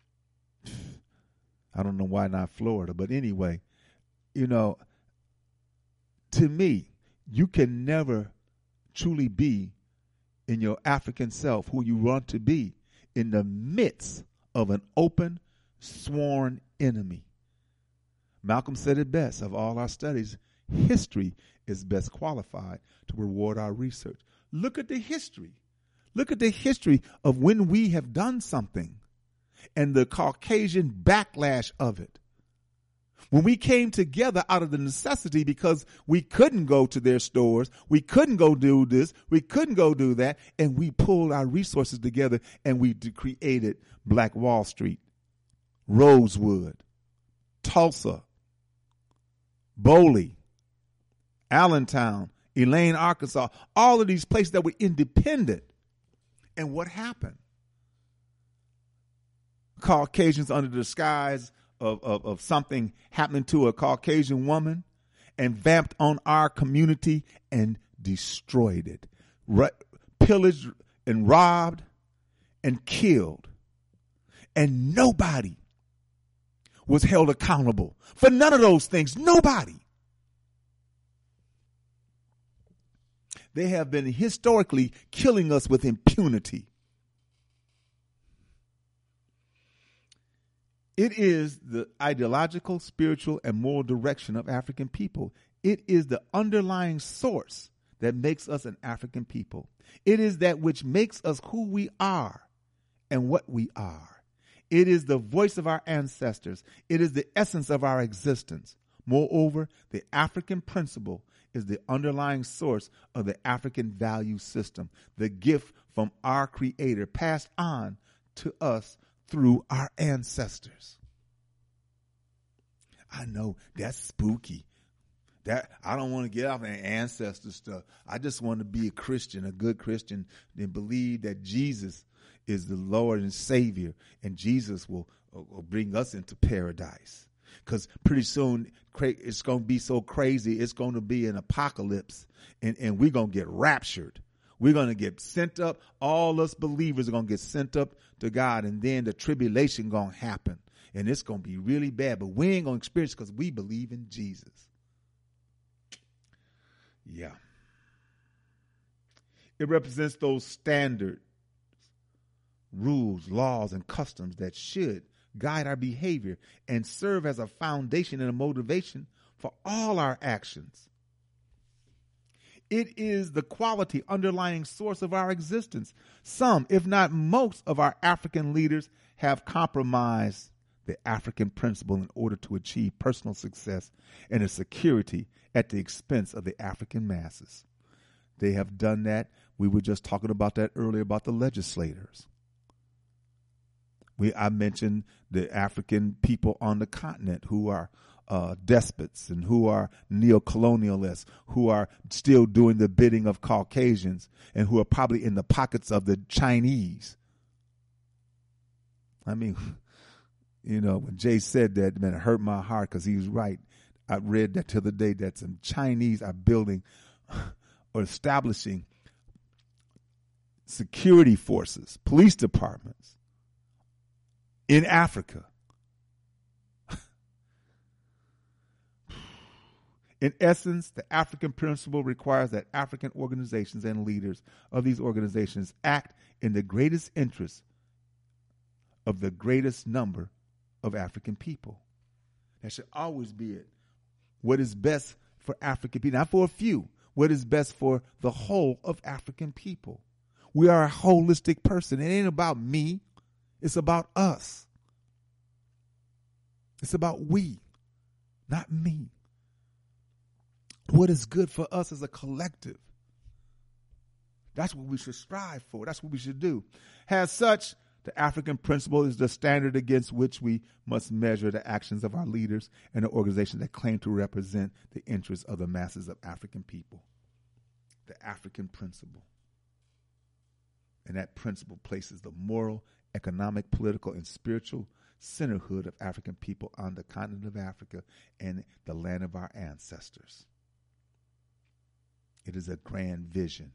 I don't know why not Florida, but anyway, you know, to me, you can never truly be in your African self who you want to be in the midst of an open, sworn enemy. Malcolm said it best: of all our studies, history is best qualified to reward our research. Look at the history. Look at the history of when we have done something and the Caucasian backlash of it. When we came together out of the necessity because we couldn't go to their stores, we couldn't go do this, we couldn't go do that, and we pulled our resources together and we created Black Wall Street, Rosewood, Tulsa, Boley, Allentown, Elaine, Arkansas, all of these places that were independent. And what happened? Caucasians under the disguise of something happening to a Caucasian woman and vamped on our community and destroyed it, pillaged and robbed and killed. And nobody was held accountable for none of those things. Nobody. They have been historically killing us with impunity. It is the ideological, spiritual, and moral direction of African people. It is the underlying source that makes us an African people. It is that which makes us who we are and what we are. It is the voice of our ancestors. It is the essence of our existence. Moreover, the African principle is the underlying source of the African value system, the gift from our Creator passed on to us through our ancestors. I know that's spooky. That I don't want to get off that ancestor stuff. I just want to be a Christian, a good Christian, and believe that Jesus is the Lord and Savior, and Jesus will bring us into paradise. Because pretty soon it's going to be so crazy, it's going to be an apocalypse, and we're going to get raptured. We're going to get sent up. All us believers are going to get sent up to God, and then the tribulation going to happen, and it's going to be really bad. But we ain't going to experience it because we believe in Jesus. Yeah. It represents those standard rules, laws, and customs that should guide our behavior and serve as a foundation and a motivation for all our actions. It is the quality underlying source of our existence. Some, if not most, of our African leaders have compromised the African principle in order to achieve personal success and a security at the expense of the African masses. They have done that. We were just talking about that earlier about the legislators. I mentioned the African people on the continent who are despots and who are neo-colonialists, who are still doing the bidding of Caucasians and who are probably in the pockets of the Chinese. I mean, you know, when Jay said that, man, it hurt my heart because he was right. I read that the other day that some Chinese are building or establishing security forces, police departments in Africa. In essence, the African principle requires that African organizations and leaders of these organizations act in the greatest interest of the greatest number of African people. That should always be it. What is best for African people, not for a few, what is best for the whole of African people. We are a holistic person. It ain't about me. It's about us. It's about we, not me. what is good for us as a collective. That's what we should strive for. That's what we should do. As such, the African principle is the standard against which we must measure the actions of our leaders and the organizations that claim to represent the interests of the masses of African people. The African principle. And that principle places the moral, economic, political, and spiritual centerhood of African people on the continent of Africa and the land of our ancestors. It is a grand vision.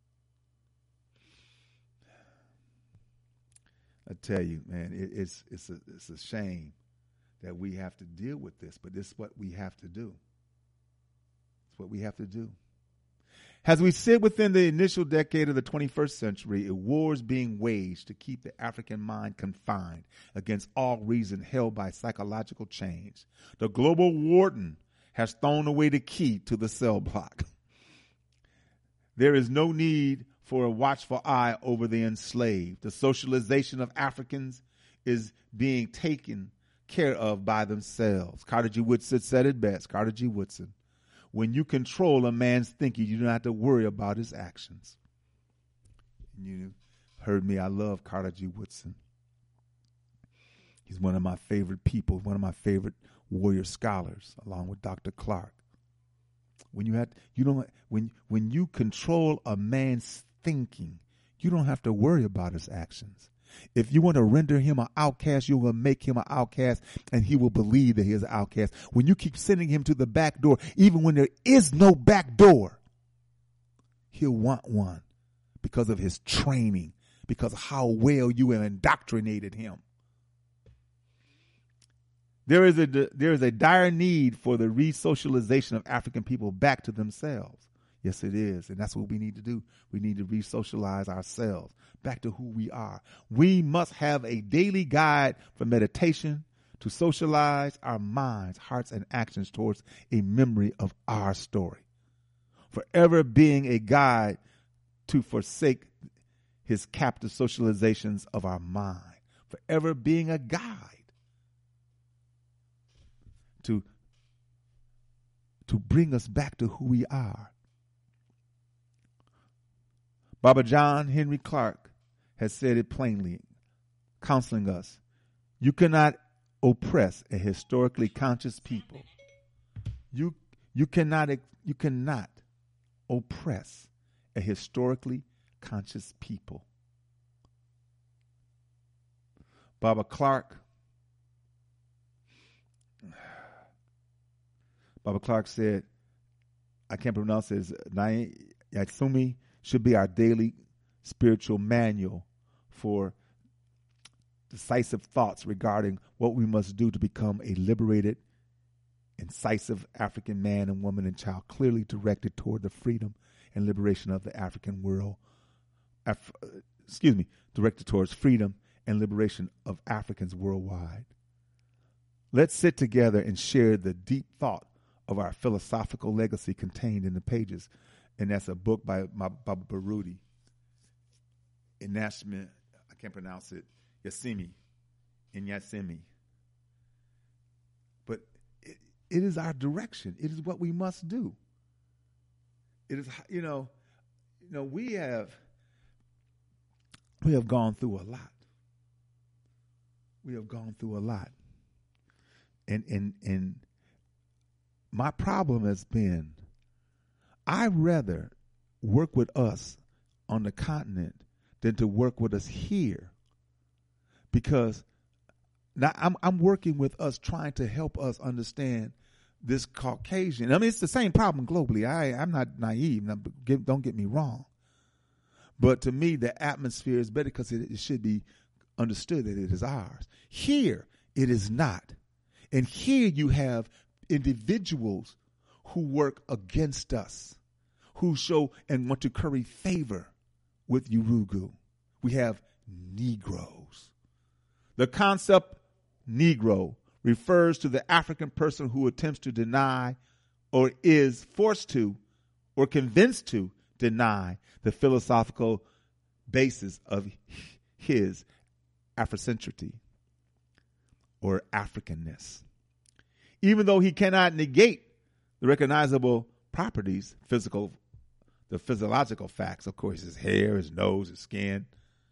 I tell you, man, it's a shame that we have to deal with this, but this is what we have to do. It's what we have to do. As we sit within the initial decade of the 21st century, a war is being waged to keep the African mind confined against all reason held by psychological change. The global warden has thrown away the key to the cell block. There is no need for a watchful eye over the enslaved. The socialization of Africans is being taken care of by themselves. Carter G. Woodson said it best. Carter G. Woodson. When you control a man's thinking, you don't have to worry about his actions. You heard me. I love Carter G. Woodson. He's one of my favorite people, one of my favorite warrior scholars, along with Dr. Clark. When you control a man's thinking, you don't have to worry about his actions. If you want to render him an outcast, you will make him an outcast, and he will believe that he is an outcast. When you keep sending him to the back door, even when there is no back door, he'll want one because of his training, because of how well you have indoctrinated him. There is a dire need for the re-socialization of African people back to themselves. Yes, it is. And that's what we need to do. We need to re-socialize ourselves back to who we are. We must have a daily guide for meditation to socialize our minds, hearts, and actions towards a memory of our story. Forever being a guide to forsake his captive socializations of our mind. Forever being a guide to bring us back to who we are. Baba John Henry Clark has said it plainly, counseling us. You cannot oppress a historically conscious people. You cannot oppress a historically conscious people. Baba Clark said, I can't pronounce it, Yatsumi should be our daily spiritual manual for decisive thoughts regarding what we must do to become a liberated, incisive African man and woman and child, clearly directed toward the freedom and liberation of the African world. Directed towards freedom and liberation of Africans worldwide. Let's sit together and share the deep thought of our philosophical legacy contained in the pages. And that's a book by Baba Baruti. In Nashmi, I can't pronounce it, Yatsumi. But it is our direction. It is what we must do. It is, we have gone through a lot. We have gone through a lot. And my problem has been, I'd rather work with us on the continent than to work with us here. Because now I'm working with us, trying to help us understand this Caucasian. I mean, it's the same problem globally. I'm not naive. Don't get me wrong. But to me, the atmosphere is better because it should be understood that it is ours. Here, it is not. And here you have individuals who work against us, who show and want to curry favor with Urugu. We have Negroes. The concept Negro refers to the African person who attempts to deny or is forced to or convinced to deny the philosophical basis of his Afrocentricity or Africanness. Even though he cannot negate the recognizable properties, the physiological facts, of course, his hair, his nose, his skin,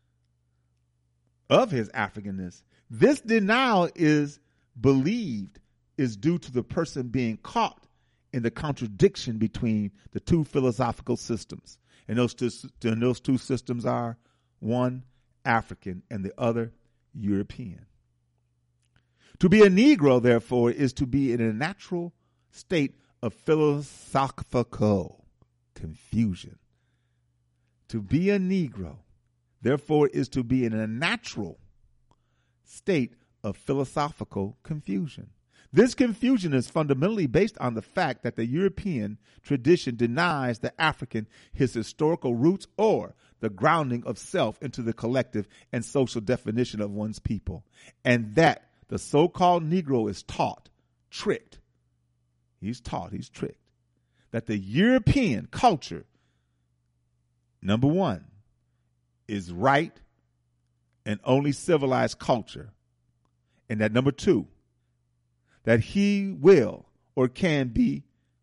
of his Africanness. This denial is believed is due to the person being caught in the contradiction between the two philosophical systems. And those two systems are one, African, and the other, European. To be a Negro, therefore, is to be in a natural state of philosophical confusion. To be a Negro, therefore, is to be in a natural state of philosophical confusion. This confusion is fundamentally based on the fact that the European tradition denies the African his historical roots or the grounding of self into the collective and social definition of one's people, and that the so-called Negro is tricked. He's tricked. That the European culture, number one, is right and only civilized culture. And that number two, that he will or can be,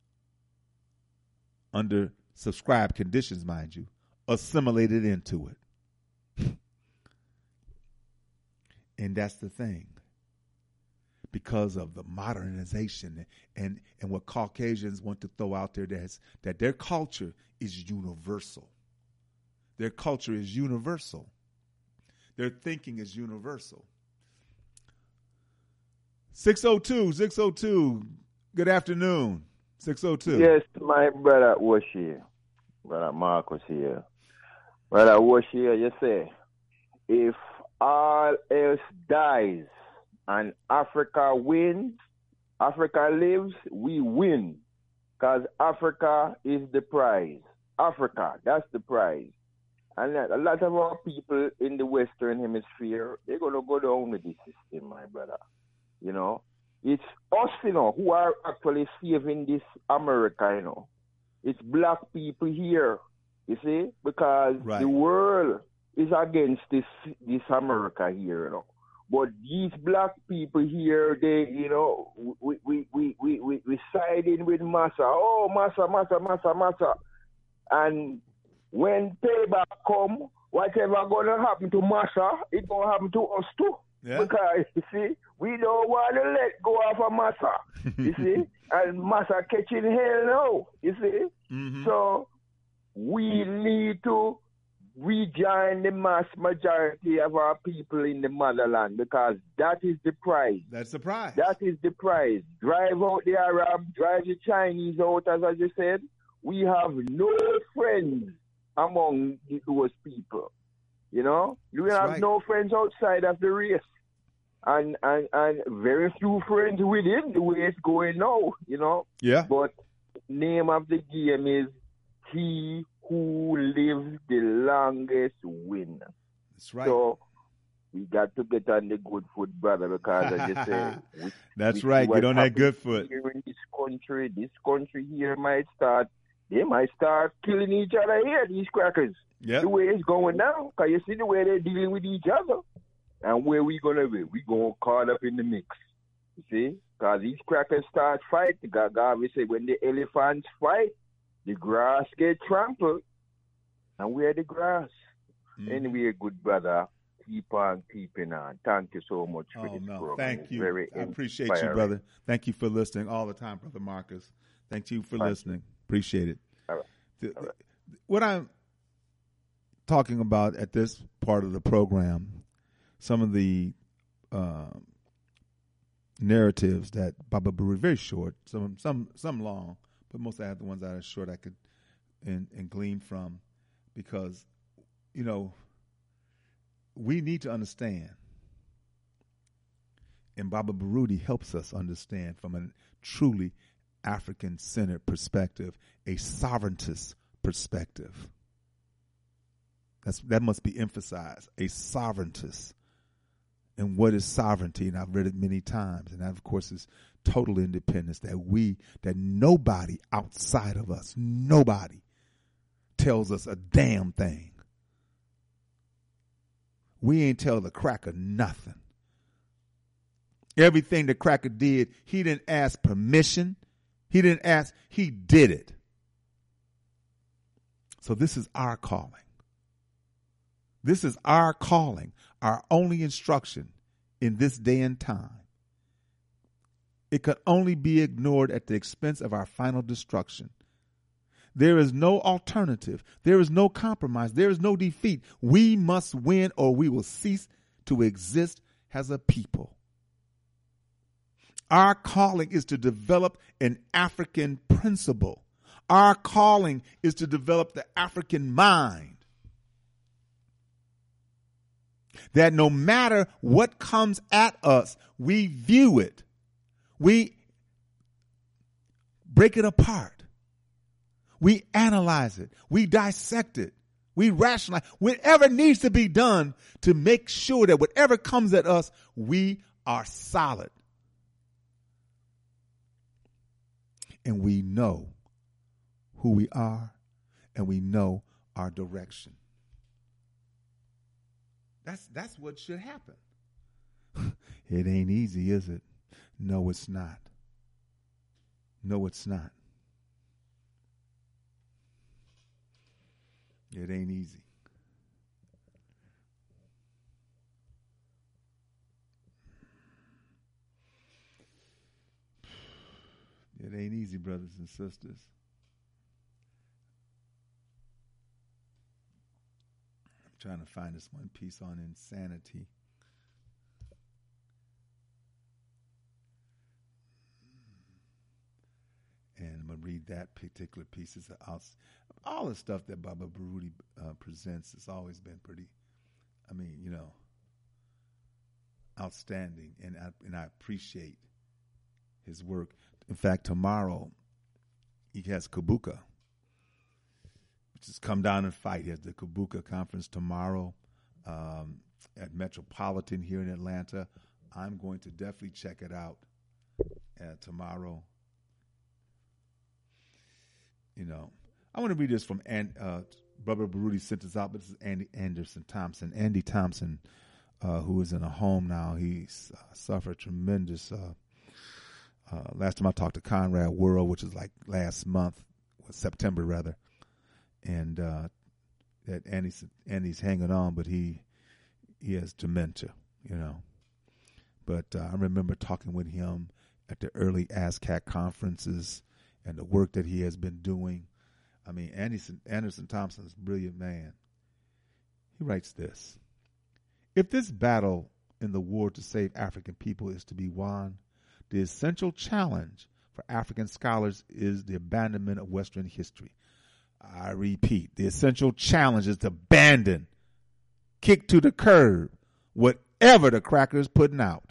under subscribed conditions, mind you, assimilated into it. And that's the thing. Because of the modernization and what Caucasians want to throw out there, that their culture is universal. Their culture is universal. Their thinking is universal. 602. Good afternoon. 602. Yes, my brother Woshi. Brother Marcus here. Brother Woshi, you say, if all else dies and Africa wins, Africa lives, we win. Because Africa is the prize. Africa, that's the prize. And a lot of our people in the Western Hemisphere, they're going to go down with this system, my brother. You know, it's us, who are actually saving this America, It's black people here, you see, because the world is against this America here, But these black people here, they, we siding with Massa. Oh, Massa. And when payback come, whatever gonna happen to Massa, it gonna happen to us too. Yeah. Because, you see, we don't want to let go of a Massa, you see, and Massa catching hell now, you see. Mm-hmm. So we need to rejoin the mass majority of our people in the motherland, because that is the prize. That's the prize. That is the prize. Drive out the Arab, drive the Chinese out, as I just said. We have no friends among those people. You have no friends outside of the race. And very few friends within the way it's going now, Yeah. But name of the game is he who lives the longest win. That's right. So we got to get on the good foot, brother, because I just say that's right. Get on that good foot. Here in this country here they might start killing each other here, these crackers. Yep. The way it's going now, because you see the way they're dealing with each other. And where we going to be? We going to caught up in the mix. You see? Because these crackers start fight. God, we say when the elephants fight, the grass get trampled. And we're the grass. Anyway, good brother, keep on keeping on. Thank you so much for this program. Thank you. I appreciate you, brother. Thank you for listening all the time, Brother Marcus. Thank you for listening. Appreciate it. All right. What I'm talking about at this part of the program, some of the narratives that Baba Baruti, very short, some long, but most of the ones that are short I could and glean from, because we need to understand, and Baba Baruti helps us understand from a truly African-centered perspective, a sovereigntist perspective. That must be emphasized, a sovereigntist. And what is sovereignty? And I've read it many times. And that, of course, is total independence, that nobody outside of us, nobody tells us a damn thing. We ain't tell the cracker nothing. Everything the cracker did, he didn't ask permission. He didn't ask, he did it. So this is our calling. This is our calling, our only instruction in this day and time. It could only be ignored at the expense of our final destruction. There is no alternative. There is no compromise. There is no defeat. We must win or we will cease to exist as a people. Our calling is to develop an African principle. Our calling is to develop the African mind. That no matter what comes at us, we view it. We break it apart. We analyze it. We dissect it. We rationalize whatever needs to be done to make sure that whatever comes at us, we are solid. And we know who we are, and we know our direction. That's what should happen. It ain't easy, is it? No, it's not. No, it's not. It ain't easy. It ain't easy, brothers and sisters. I'm trying to find this one piece on insanity. And I'm going to read that particular piece. It's all the stuff that Baba Baruti presents has always been pretty, outstanding. And I appreciate his work. In fact, tomorrow he has Kabuka, which is Come Down and Fight. He has the Kabuka conference tomorrow at Metropolitan here in Atlanta. I'm going to definitely check it out tomorrow. I want to read this from Brother Baruti sent this out, but this is Andy Thompson, who is in a home now. He's suffered tremendous. Last time I talked to Conrad World, which is like last month, September rather, and that Andy's hanging on, but he has dementia, But I remember talking with him at the early ASCAC conferences and the work that he has been doing. Anderson Thompson is a brilliant man. He writes this: if this battle in the war to save African people is to be won, the essential challenge for African scholars is the abandonment of Western history. I repeat, the essential challenge is to abandon, kick to the curb, whatever the cracker is putting out.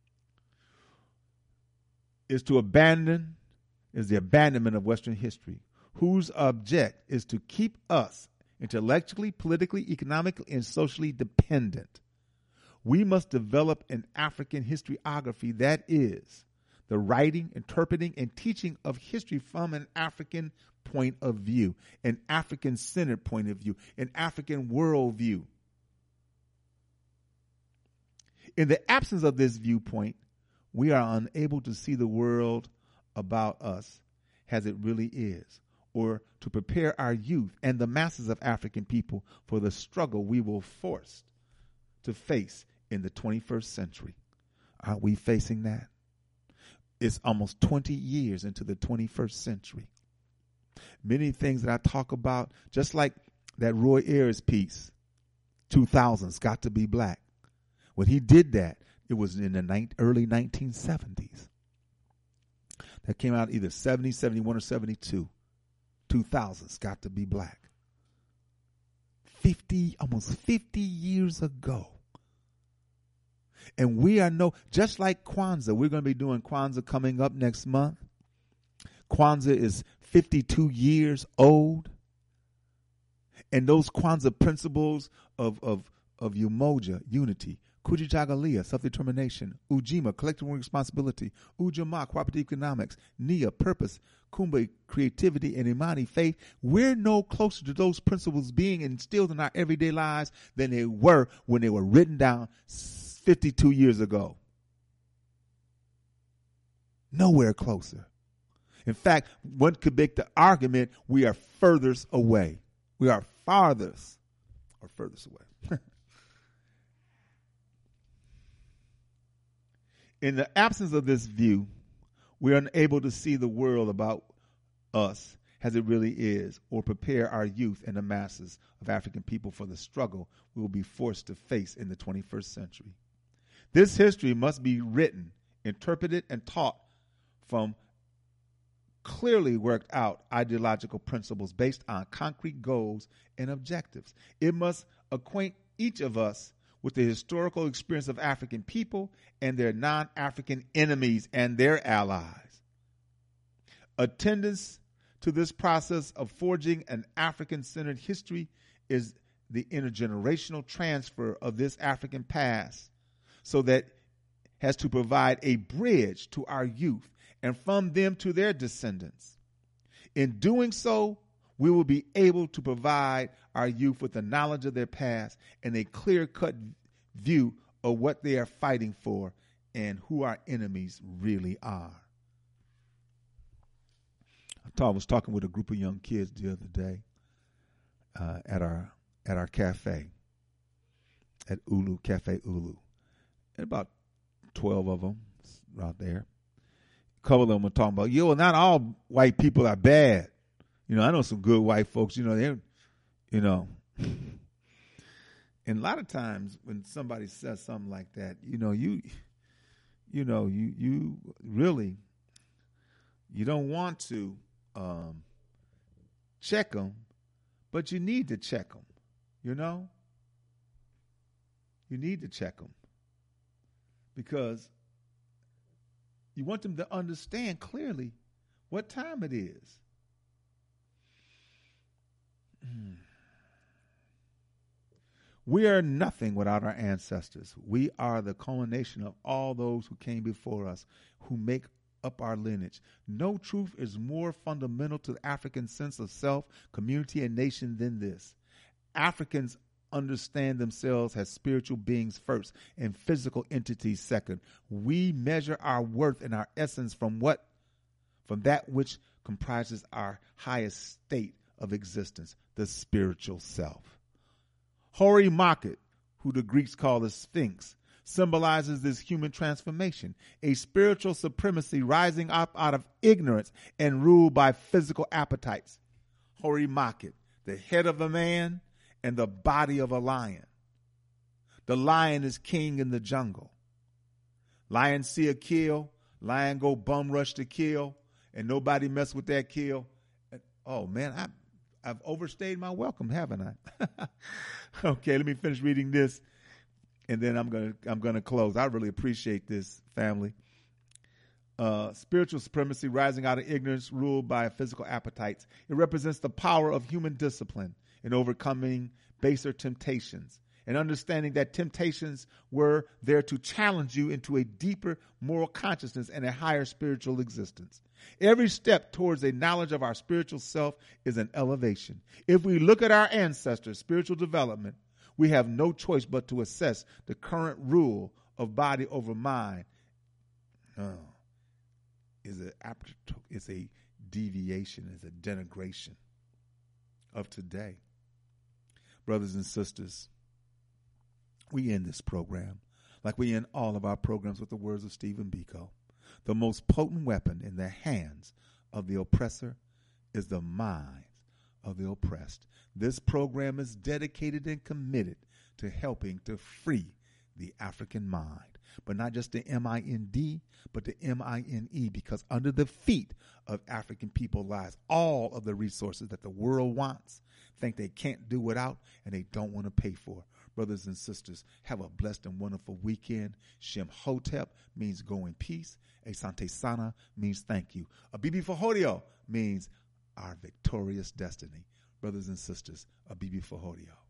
Is the abandonment of Western history, whose object is to keep us intellectually, politically, economically, and socially dependent. We must develop an African historiography that is the writing, interpreting, and teaching of history from an African point of view, an African-centered point of view, an African worldview. In the absence of this viewpoint, we are unable to see the world about us as it really is, or to prepare our youth and the masses of African people for the struggle we will force to face in the 21st century. Are we facing that? It's almost 20 years into the 21st century. Many things that I talk about, just like that Roy Ayers piece, 2000s, Got to Be Black. When he did that, it was in the early 1970s. That came out either 70, 71, or 72. 2000s, Got to Be Black. Almost 50 years ago. And we are just like Kwanzaa, we're going to be doing Kwanzaa coming up next month. Kwanzaa is 52 years old. And those Kwanzaa principles of Umoja, unity, Kujichagulia, self-determination, Ujima, collective responsibility, Ujamaa, cooperative economics, Nia, purpose, Kumba, creativity, and Imani, faith, we're no closer to those principles being instilled in our everyday lives than they were when they were written down 52 years ago. Nowhere closer. In fact, one could make the argument we are furthest away. We are farthest or furthest away. In the absence of this view, we are unable to see the world about us as it really is, or prepare our youth and the masses of African people for the struggle we will be forced to face in the 21st century. This history must be written, interpreted, and taught from clearly worked out ideological principles based on concrete goals and objectives. It must acquaint each of us with the historical experience of African people and their non-African enemies and their allies. Attendance to this process of forging an African-centered history is the intergenerational transfer of this African past, so that has to provide a bridge to our youth and from them to their descendants. In doing so, we will be able to provide our youth with the knowledge of their past and a clear-cut view of what they are fighting for and who our enemies really are. I was talking with a group of young kids the other day at our cafe at Ulu, Cafe Ulu. And about 12 of them out there. A couple of them were talking about, not all white people are bad. I know some good white folks, they're. And a lot of times when somebody says something like that, you really, you don't want to check them, but you need to check them, You need to check them because you want them to understand clearly what time it is. We are nothing without our ancestors. We are the culmination of all those who came before us, who make up our lineage. No truth is more fundamental to the African sense of self, community, and nation than this. Africans understand themselves as spiritual beings first and physical entities second. We measure our worth and our essence from that which comprises our highest state of existence, the spiritual self. Hori Makhet, who the Greeks call the Sphinx, symbolizes this human transformation, a spiritual supremacy rising up out of ignorance and ruled by physical appetites. Hori Makhet, the head of a man and the body of a lion. The lion is king in the jungle. Lion see a kill, lion go bum rush to kill, and nobody mess with that kill. Oh man, I've overstayed my welcome, haven't I? Okay, let me finish reading this, and then I'm gonna close. I really appreciate this, family. Spiritual supremacy rising out of ignorance, ruled by physical appetites. It represents the power of human discipline in overcoming baser temptations and understanding that temptations were there to challenge you into a deeper moral consciousness and a higher spiritual existence. Every step towards a knowledge of our spiritual self is an elevation. If we look at our ancestors' spiritual development, we have no choice but to assess the current rule of body over mind. Is a deviation, is a denigration of today. Brothers and sisters, we end this program like we end all of our programs with the words of Stephen Biko. The most potent weapon in the hands of the oppressor is the minds of the oppressed. This program is dedicated and committed to helping to free the African mind, but not just the M-I-N-D, but the M-I-N-E, because under the feet of African people lies all of the resources that the world wants, think they can't do without, and they don't want to pay for. Brothers and sisters, have a blessed and wonderful weekend. Shem Hotep means go in peace. Asante Sana means thank you. Abibi Fahodio means our victorious destiny. Brothers and sisters, Abibi Fahodio.